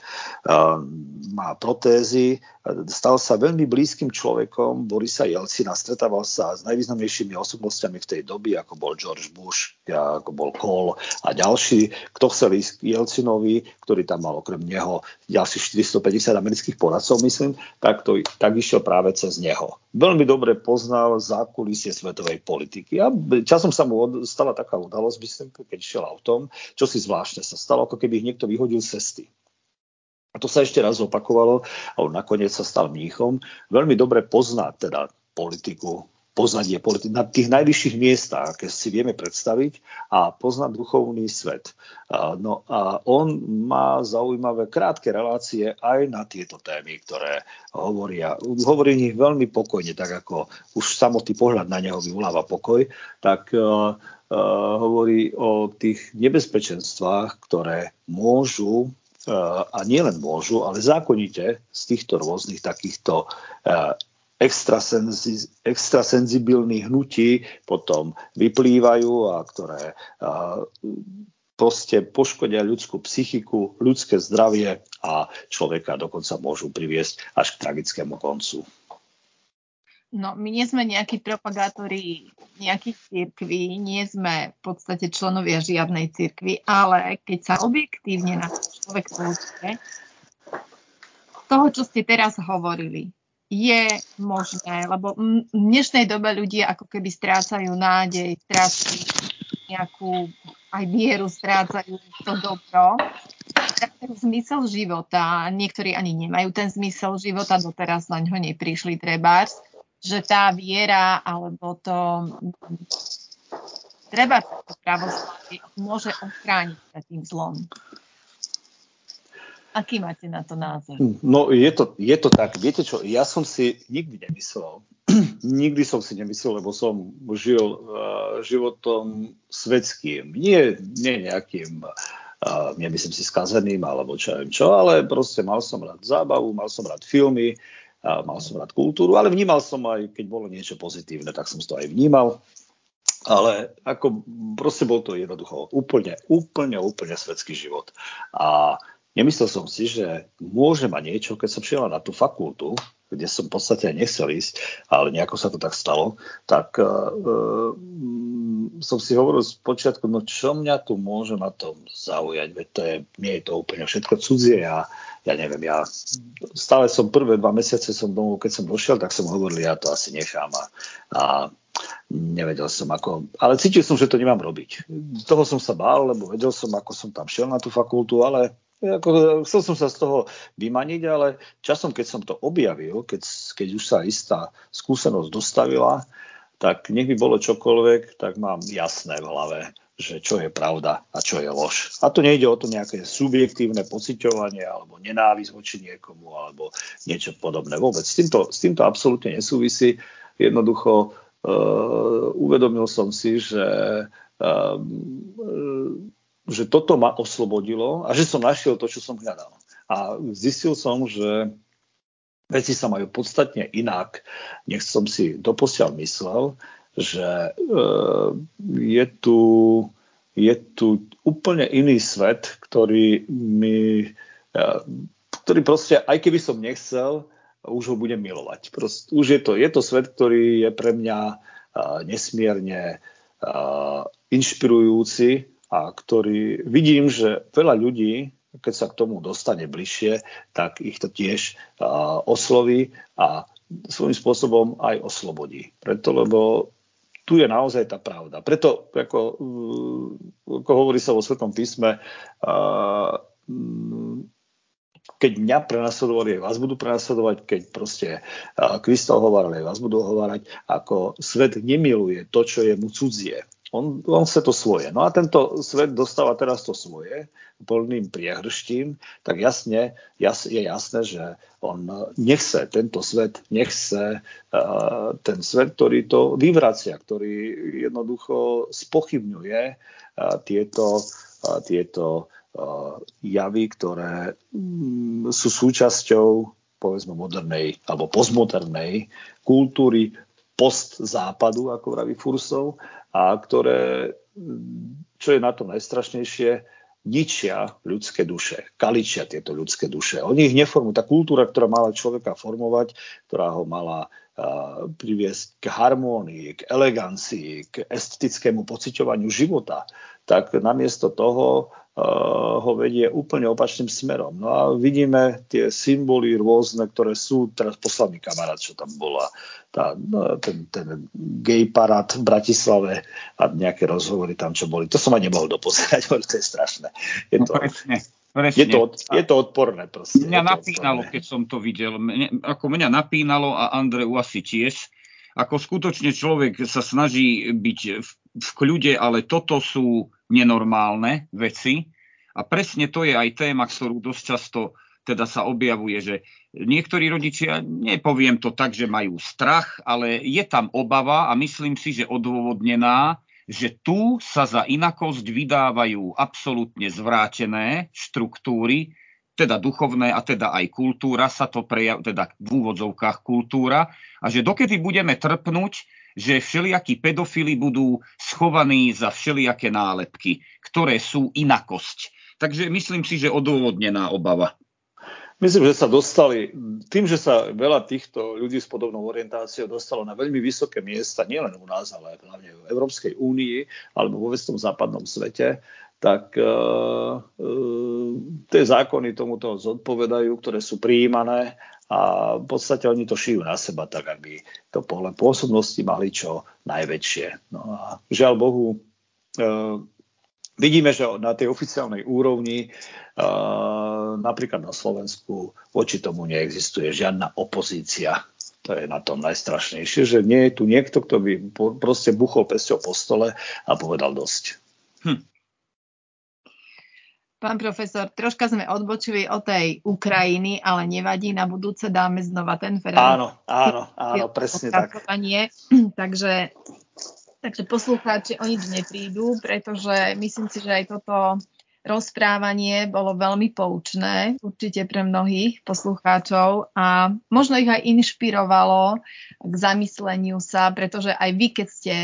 má protézy, stal sa veľmi blízkym človekom Borisa Jelcina, stretával sa s najvýznamnejšími osobnostiami v tej doby, ako bol George Bush, ako bol Kohl a ďalší. Kto chcel ísť k Jelcinovi, ktorý tam mal okrem neho ďalších štyristopäťdesiat amerických poradcov, myslím, tak, to, tak išiel práve cez neho. Veľmi dobre poznal zákulisie svetovej politiky a časom sa mu stala taká udalosť, myslím, keď išiel autom, čo si zvláštne sa stalo, ako keby ich niekto vyhodil z cesty. A to sa ešte raz opakovalo a on nakoniec sa stal mníchom. Veľmi dobre pozná teda politiku, pozadie politiky na tých najvyšších miestach, aké si vieme predstaviť, a pozná duchovný svet. No a on má zaujímavé krátke relácie aj na tieto témy, ktoré hovoria. Hovorí o nich veľmi pokojne, tak ako už samotný pohľad na neho vyvoláva pokoj, tak uh, uh, hovorí o tých nebezpečenstvách, ktoré môžu a nielen môžu, ale zákonite z týchto rôznych takýchto extrasenzi, extrasenzibilných hnutí potom vyplývajú a ktoré proste poškodia ľudskú psychiku, ľudské zdravie a človeka dokonca môžu priviesť až k tragickému koncu. No, my nie sme nejakí propagátori nejakých cirkví, nie sme v podstate členovia žiadnej cirkvi, ale keď sa objektívne na človek pozrie, toho, čo ste teraz hovorili, je možné, lebo v dnešnej dobe ľudia ako keby strácajú nádej, strácajú nejakú aj vieru, strácajú to dobro, strácajú zmysel života. Niektorí ani nemajú ten zmysel života, doteraz na ňo neprišli trebárs, že tá viera alebo to treba to pravoslavie môže ochrániť pred tým zlom. Aký máte na to názor? No je to, je to tak. Viete čo, ja som si nikdy nemyslel, nikdy som si nemyslel, lebo som žil uh, životom svetským. Nie, nie nejakým, uh, nemyslím si skazeným, alebo čo neviem čo, ale proste mal som rád zábavu, mal som rád filmy, a mal som rád kultúru, ale vnímal som aj, keď bolo niečo pozitívne, tak som to aj vnímal. Ale ako proste bol to jednoducho úplne, úplne, úplne svetský život. A nemyslel som si, že môže mať niečo, keď som šiel na tú fakultu, kde som v podstate nechcel ísť, ale nejako sa to tak stalo, tak uh, som si hovoril z počiatku, no čo mňa tu môže na tom zaujať, veď to je, nie je to úplne všetko cudzie a ja neviem, ja stále som prvé dva mesiace som domov, keď som došiel, tak som hovoril, ja to asi nechám a, a nevedel som ako, ale cítil som, že to nemám robiť. Toho som sa bál, lebo vedel som, ako som tam šiel na tú fakultu, ale ako, chcel som sa z toho vymaniť, ale časom, keď som to objavil, keď, keď už sa istá skúsenosť dostavila, tak nech by bolo čokoľvek, tak mám jasné v hlave, že čo je pravda a čo je lož. A to nejde o to nejaké subjektívne pociťovanie alebo nenávisť voči niekomu alebo niečo podobné. Vôbec s týmto, s týmto absolútne nesúvisí. Jednoducho uh, uvedomil som si, že uh, že toto ma oslobodilo a že som našiel to, čo som hľadal. A zistil som, že veci sa majú podstatne inak, nech som si doposiaľ myslel, že e, je, tu, je tu úplne iný svet, ktorý mi, e, ktorý proste, aj keby som nechcel, už ho budem milovať. Proste, už je to, je to svet, ktorý je pre mňa e, nesmierne e, inšpirujúci, a ktorý vidím, že veľa ľudí, keď sa k tomu dostane bližšie, tak ich to tiež uh, osloví a svojím spôsobom aj oslobodí. Preto, lebo tu je naozaj tá pravda. Preto, ako, uh, ako hovorí sa vo Svetom písme, uh, keď mňa prenasledovali, aj vás budú prenasledovať, keď proste uh, Krista ohovárali, aj vás budú ohovárať, ako svet nemiluje to, čo je mu cudzie. On, on chce to svoje. No a tento svet dostáva teraz to svoje plným priehrštím, tak jasne jas, je jasné, že on nechce tento svet, nechce uh, ten svet, ktorý to vyvracia, ktorý jednoducho spochybňuje uh, tieto, uh, tieto uh, javy, ktoré um, sú súčasťou povedzme modernej alebo postmodernej kultúry postzápadu, ako vraví Fursov, a ktoré, čo je na to najstrašnejšie, ničia ľudské duše, kaličia tieto ľudské duše. Oni ich neformujú. Tá kultúra, ktorá mala človeka formovať, ktorá ho mala uh, priviesť k harmónii, k elegancii, k estetickému pociťovaniu života, tak namiesto toho uh, ho vedie úplne opačným smerom. No a vidíme tie symboly rôzne, ktoré sú, teraz posledný kamarát, čo tam bola, tá, no, ten, ten gay parát v Bratislave a nejaké rozhovory tam, čo boli. To som aj nemohol dopozerať, to je strašné. Je to, no, presne, presne. Je to, je to odporné. Proste. Mňa napínalo, odporné. Keď som to videl. Mne, ako mňa napínalo a Andreu asi tiež. Ako skutočne človek sa snaží byť v, v kľude, ale toto sú nenormálne veci. A presne to je aj téma, ktorú dosť často teda sa objavuje, že niektorí rodičia, nepoviem to tak, že majú strach, ale je tam obava a myslím si, že odôvodnená, že tu sa za inakosť vydávajú absolútne zvrátené štruktúry, teda duchovné a teda aj kultúra, sa to prejav, teda v úvodzovkách kultúra, a že dokedy budeme trpnúť, že všelijakí pedofili budú schovaní za všelijaké nálepky, ktoré sú inakosť. Takže myslím si, že odôvodnená obava. Myslím, že sa dostali, tým, že sa veľa týchto ľudí s podobnou orientáciou dostalo na veľmi vysoké miesta, nielen u nás, ale hlavne v Európskej únii alebo vo vestom západnom svete, tak uh, uh, tie zákony tomuto zodpovedajú, ktoré sú prijímané a v podstate oni to šijú na seba tak, aby to pole pôsobnosti mali čo najväčšie. No a žiaľ Bohu, uh, vidíme, že na tej oficiálnej úrovni, uh, napríklad na Slovensku, voči tomu neexistuje žiadna opozícia. To je na tom najstrašnejšie, že nie je tu niekto, kto by proste buchol pesťou po stole a povedal dosť. Hm. Pán profesor, troška sme odbočili od tej Ukrajiny, ale nevadí, na budúce dáme znova ten Ferrari. Áno, áno, áno, presne tak. Takže, takže poslucháči o nič neprídu, pretože myslím si, že aj toto rozprávanie bolo veľmi poučné, určite pre mnohých poslucháčov a možno ich aj inšpirovalo k zamysleniu sa, pretože aj vy, keď ste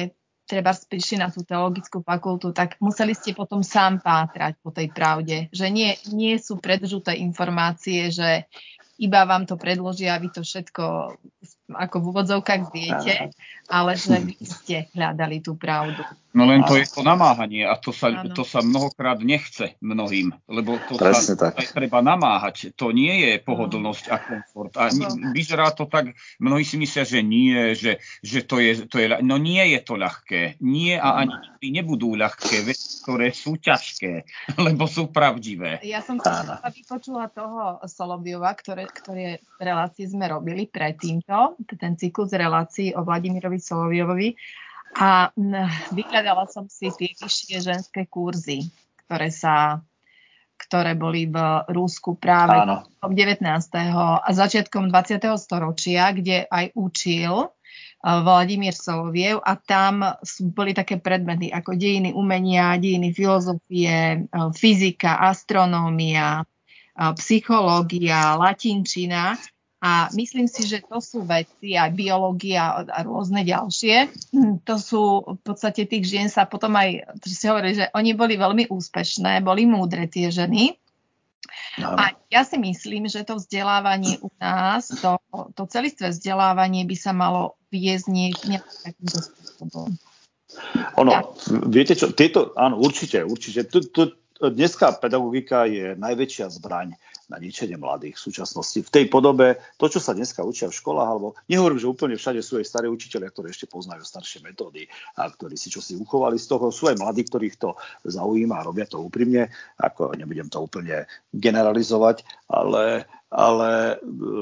treba prišli na tú teologickú fakultu, tak museli ste potom sám pátrať po tej pravde, že nie, nie sú predžuté informácie, že iba vám to predložia a vy to všetko ako v úvodzovkách viete, ale že vy ste hľadali tú pravdu. No len to je to namáhanie a to sa, to sa mnohokrát nechce mnohým, lebo to Presne sa tak. aj treba namáhať. To nie je pohodlnosť a komfort. A vyzerá to tak, mnohí si myslia, že nie, že, že to, je, to je... No nie je to ľahké. Nie a ani nikdy nebudú ľahké veci, ktoré sú ťažké, lebo sú pravdivé. Ja som sa vypočula toho Soloviova, ktoré, ktoré relácie sme robili pred týmto, ten cyklus relácií o Vladimirovi Soloviovovi. A vyhľadala som si tie vyššie ženské kurzy, ktoré sa, ktoré boli v Rusku práve v devätnásteho a začiatkom dvadsiateho storočia, kde aj učil Vladimír Soloviev a tam boli také predmety ako dejiny umenia, dejiny filozofie, fyzika, astronómia, psychológia, latinčina. A myslím si, že to sú veci, aj biológia a rôzne ďalšie. To sú v podstate tých žien sa potom aj, že si hovorili, že oni boli veľmi úspešné, boli múdre tie ženy. No. A ja si myslím, že to vzdelávanie u nás, to, to celistvé vzdelávanie by sa malo viesť nejakým takýmto spôsobom. Ono, ja. Viete čo, tieto, áno, určite, určite. Tu, tu, dneska pedagogika je najväčšia zbraň na ničenie mladých v súčasnosti. V tej podobe, to, čo sa dneska učia v školách, alebo nehovorím, že úplne všade sú aj starí učitelia, ktorí ešte poznajú staršie metódy a ktorí si čosi uchovali z toho. Sú aj mladí, ktorých to zaujíma a robia to úprimne. Ako nebudem to úplne generalizovať, ale, ale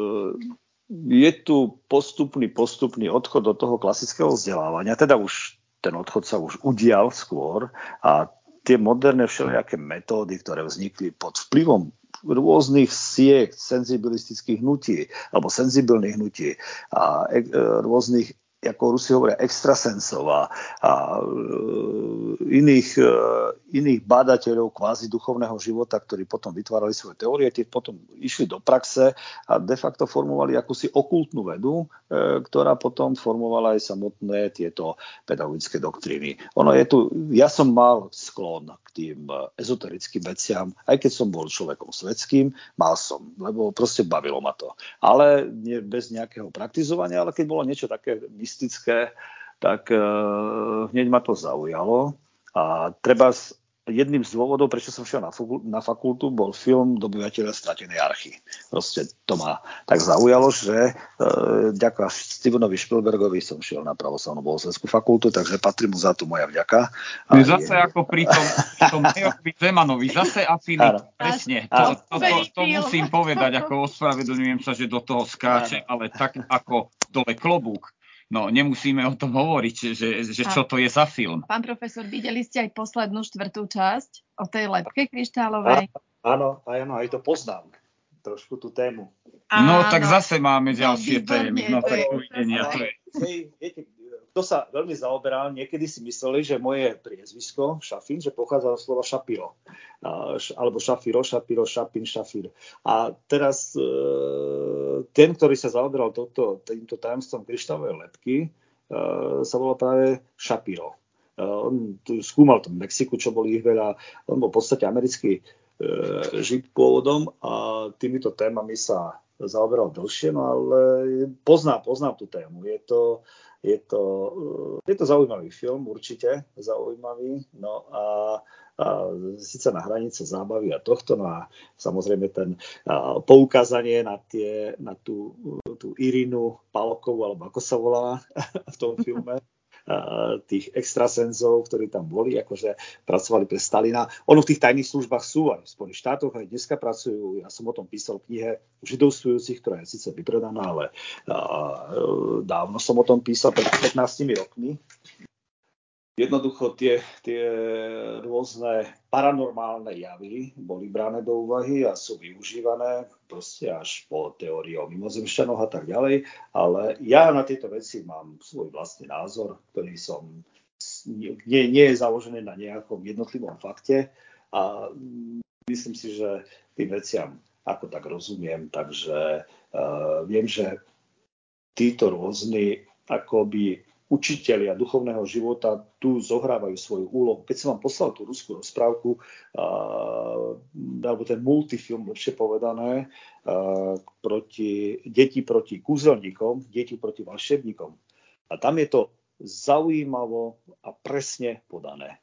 je tu postupný, postupný odchod do toho klasického vzdelávania. Teda už ten odchod sa už udial skôr a tie moderné všelijaké metódy, ktoré vznikli pod vplyvom rôznych siek, senzibilistických hnutí alebo senzibilných hnutí a e, rôznych, ako Rusi hovoria, extrasensov a, a e, iných, e, iných bádateľov kvázi duchovného života, ktorí potom vytvárali svoje teórie, tie potom išli do praxe a de facto formovali akúsi okultnú vedu, e, ktorá potom formovala aj samotné tieto pedagogické doktríny. Ono je tu, ja som mal sklon k tým ezoterickým veciam, aj keď som bol človekom svetským, mal som, lebo proste bavilo ma to. Ale nie, bez nejakého praktizovania, ale keď bolo niečo také mystické, tak uh, hneď ma to zaujalo. A treba jedným z dôvodov, prečo som šiel na, na fakultu, bol film Dobyvateľia stratenej archy. Proste to ma tak zaujalo, že uh, ďakujem Stevenovi Spielbergovi som šiel na pravoslavnú bohoslovenskú fakultu, takže patrí mu za to moja vďaka. A zase je... ako pri tom, tom Nejovi Zemanovi, zase afinity, presne. To, to, to, to musím povedať, ako ospravedlňujem sa, že do toho skáče, ale tak ako dole klobúk. No, nemusíme o tom hovoriť, že, že čo to je za film. Pán profesor, videli ste aj poslednú štvrtú časť o tej lebke kryštálovej? Áno, áno, aj to poznám. Trošku tú tému. No, tak zase máme ďalšie no, témy. No, tak dovidenia. Hej, viete, kto sa veľmi zaoberal, niekedy si mysleli, že moje priezvisko, Šafín, že pochádza od slova Šapiro. Alebo Šafiro, Šapiro, Šapín, Šafír. A teraz e, ten, ktorý sa zaoberal toto, týmto tajomstvom kryštálovej lebky, e, sa volal práve Šapiro. E, on tu skúmal v Mexiku, čo boli ich veľa. On bol v podstate americký e, žid pôvodom a týmito témami sa zaoberal dlhšie, no ale poznám, poznám tú tému. Je to Je to, je to zaujímavý film, určite zaujímavý, no a, a síce na hranice zábavy a tohto, no a samozrejme ten a, poukázanie na, tie, na tú, tú Irinu Palkovú, alebo ako sa volá v tom filme, tých extrasenzov, ktorí tam boli, akože pracovali pre Stalina. Ono v tých tajných službách sú aj v Spojených štátoch, aj dneska pracujú. Ja som o tom písal v knihe židovstvujúcich, ktorá je síce vypredaná, ale dávno som o tom písal, pred pätnástimi rokmi. Jednoducho tie, tie rôzne paranormálne javy boli brané do úvahy a sú využívané proste až po teórii o mimozemšťanoch a tak ďalej. Ale ja na tieto veci mám svoj vlastný názor, ktorý som nie, nie je založený na nejakom jednotlivom fakte a myslím si, že tým veciam ako tak rozumiem. Takže uh, viem, že títo rôzni akoby učitelia duchovného života tu zohrávajú svoju úlohu. Keď som vám poslal tú ruskú rozprávku, uh, alebo ten multifilm, lepšie povedané, uh, proti, deti proti kúzelníkom, deti proti volšebníkom. A tam je to zaujímavo a presne podané.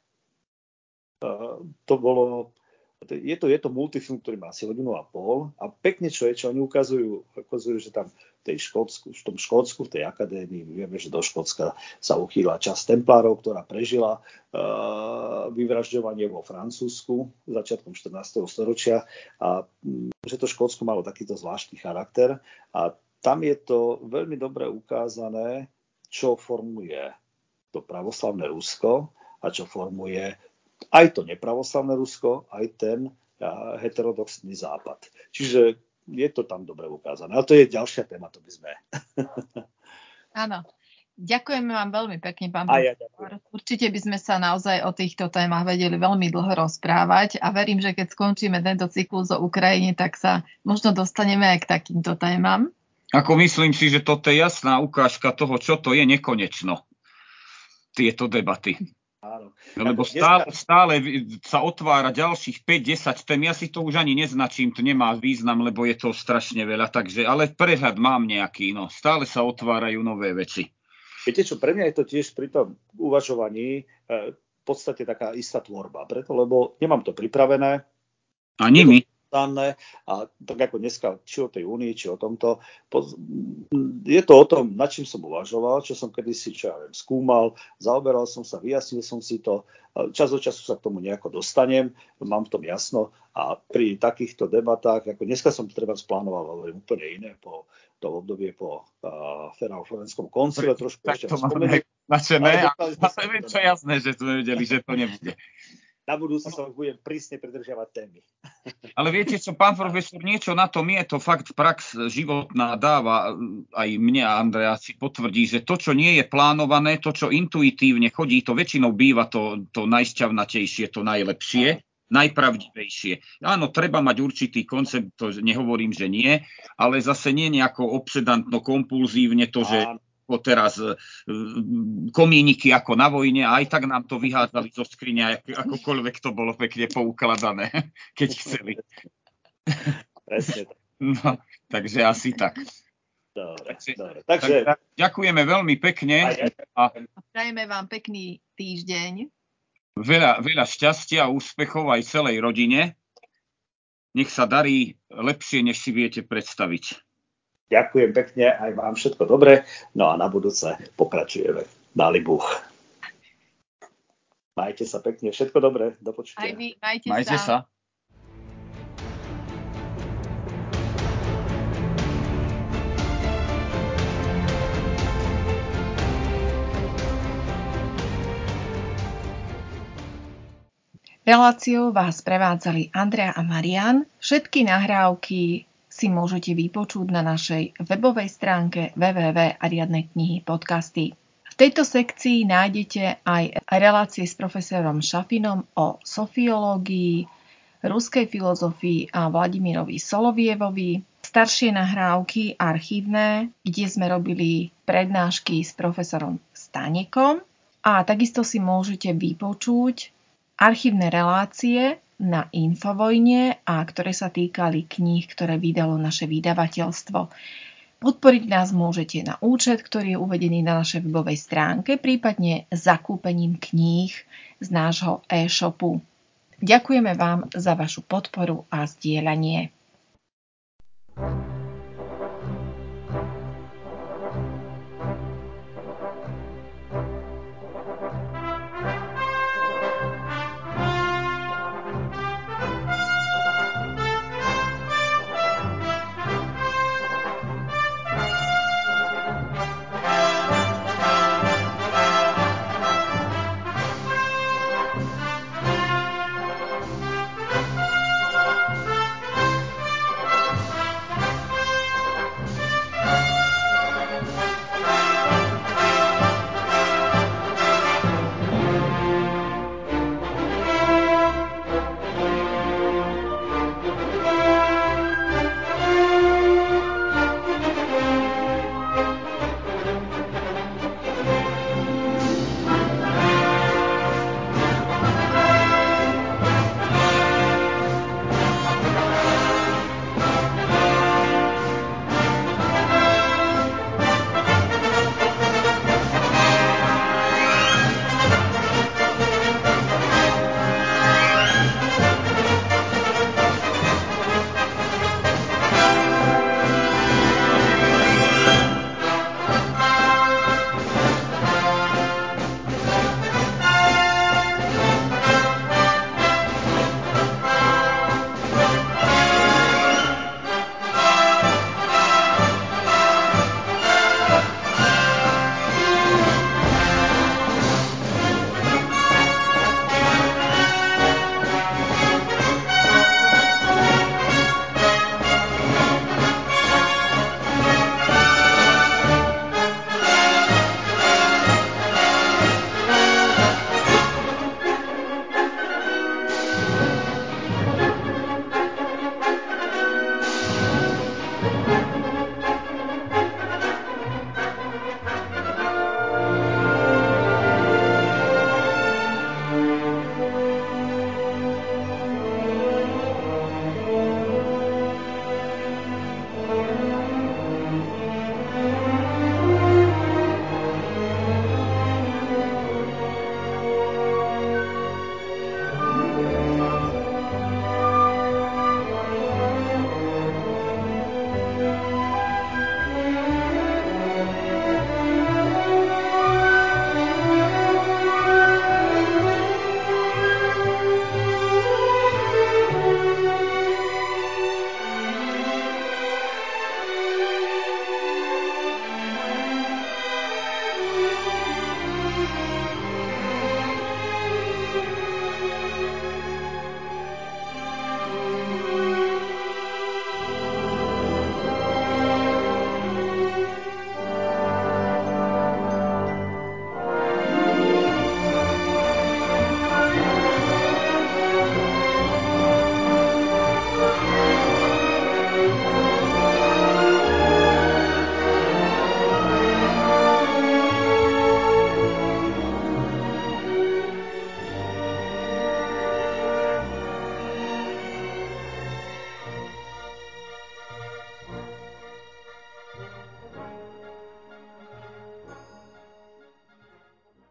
Uh, to bolo... Je to, je to multifilm, ktorý má asi hodinu a pol a pekne čo je, čo oni ukazujú, ukazujú, že tam v, tej Škótsku, v tom Škótsku, v tej akadémii, vieme, že do Škótska sa uchýla časť templárov, ktorá prežila uh, vyvražďovanie vo Francúzsku začiatkom štrnásteho storočia a um, že to Škótsko malo takýto zvláštny charakter a tam je to veľmi dobre ukázané, čo formuje to pravoslavné Rusko a čo formuje aj to nepravoslavné Rusko, aj ten uh, heterodoxný západ. Čiže je to tam dobre ukázané. Ale to je ďalšia téma, to by sme. Áno. Ďakujeme vám veľmi pekne, pán ja profesor. Určite by sme sa naozaj o týchto témach vedeli veľmi dlho rozprávať a verím, že keď skončíme tento cyklus o Ukrajine, tak sa možno dostaneme aj k takýmto témam. Ako myslím si, že toto je jasná ukážka toho, čo to je nekonečno. Tieto debaty. Áno. Lebo stále, stále sa otvára ďalších päť desať tém. Ja si to už ani neznačím, to nemá význam, lebo je to strašne veľa. Takže, ale prehľad mám nejaký. No. Stále sa otvárajú nové veci. Viete čo, pre mňa je to tiež pri tom uvažovaní e, v podstate taká istá tvorba. Preto, lebo nemám to pripravené. Ani my. A tak ako dneska, či o tej únii, či o tomto, je to o tom, nad čím som uvažoval, čo som kedysi, čo ja viem, skúmal, zaoberal som sa, vyjasnil som si to, čas od času sa k tomu nejako dostanem, mám v tom jasno a pri takýchto debatách, ako dneska som to treba splánoval, hovorím úplne iné, po to obdobie po uh, Fenál-Florenskom koncile, trošku tak ešte to spomenúť. Načené, ale to je jasné, že sme vedeli, že to nebude. Na budúci sa budem prísne pridržiavať témy. Ale viete čo, pán profesor, niečo na tom je, to fakt prax životná dáva, aj mne a Andrea si potvrdí, že to, čo nie je plánované, to, čo intuitívne chodí, to väčšinou býva to, to najšťavnatejšie, to najlepšie, najpravdivejšie. Áno, treba mať určitý koncept, to nehovorím, že nie, ale zase nie nejako obsedantno, kompulzívne to, že teraz komíniky ako na vojne a aj tak nám to vyhádzali zo skrine, akokoľvek to bolo pekne poukladané, keď chceli. Presne tak. No, takže asi tak. Dobre, takže, dobre. Takže... tak, ďakujeme veľmi pekne. A prajeme vám pekný týždeň. Veľa, veľa šťastia a úspechov aj celej rodine. Nech sa darí lepšie, než si viete predstaviť. Ďakujem pekne, aj vám všetko dobre. No a na budúce pokračujeme. Dali Búh. Majte sa pekne, všetko dobre. Do počutia. Aj vy, majte, majte sa. sa. Reláciou vás prevádzali Andrea a Marian. Všetky nahrávky si môžete vypočuť na našej webovej stránke w w w bodka ariadne knihy podcasty. V tejto sekcii nájdete aj relácie s profesorom Šafinom o sofiológii, ruskej filozofii a Vladimirovi Solovievovi, staršie nahrávky archívne, kde sme robili prednášky s profesorom Stanekom a takisto si môžete vypočuť archívne relácie na Infovojne a ktoré sa týkali kníh, ktoré vydalo naše vydavateľstvo. Podporiť nás môžete na účet, ktorý je uvedený na našej webovej stránke, prípadne zakúpením kníh z nášho e-shopu. Ďakujeme vám za vašu podporu a zdieľanie.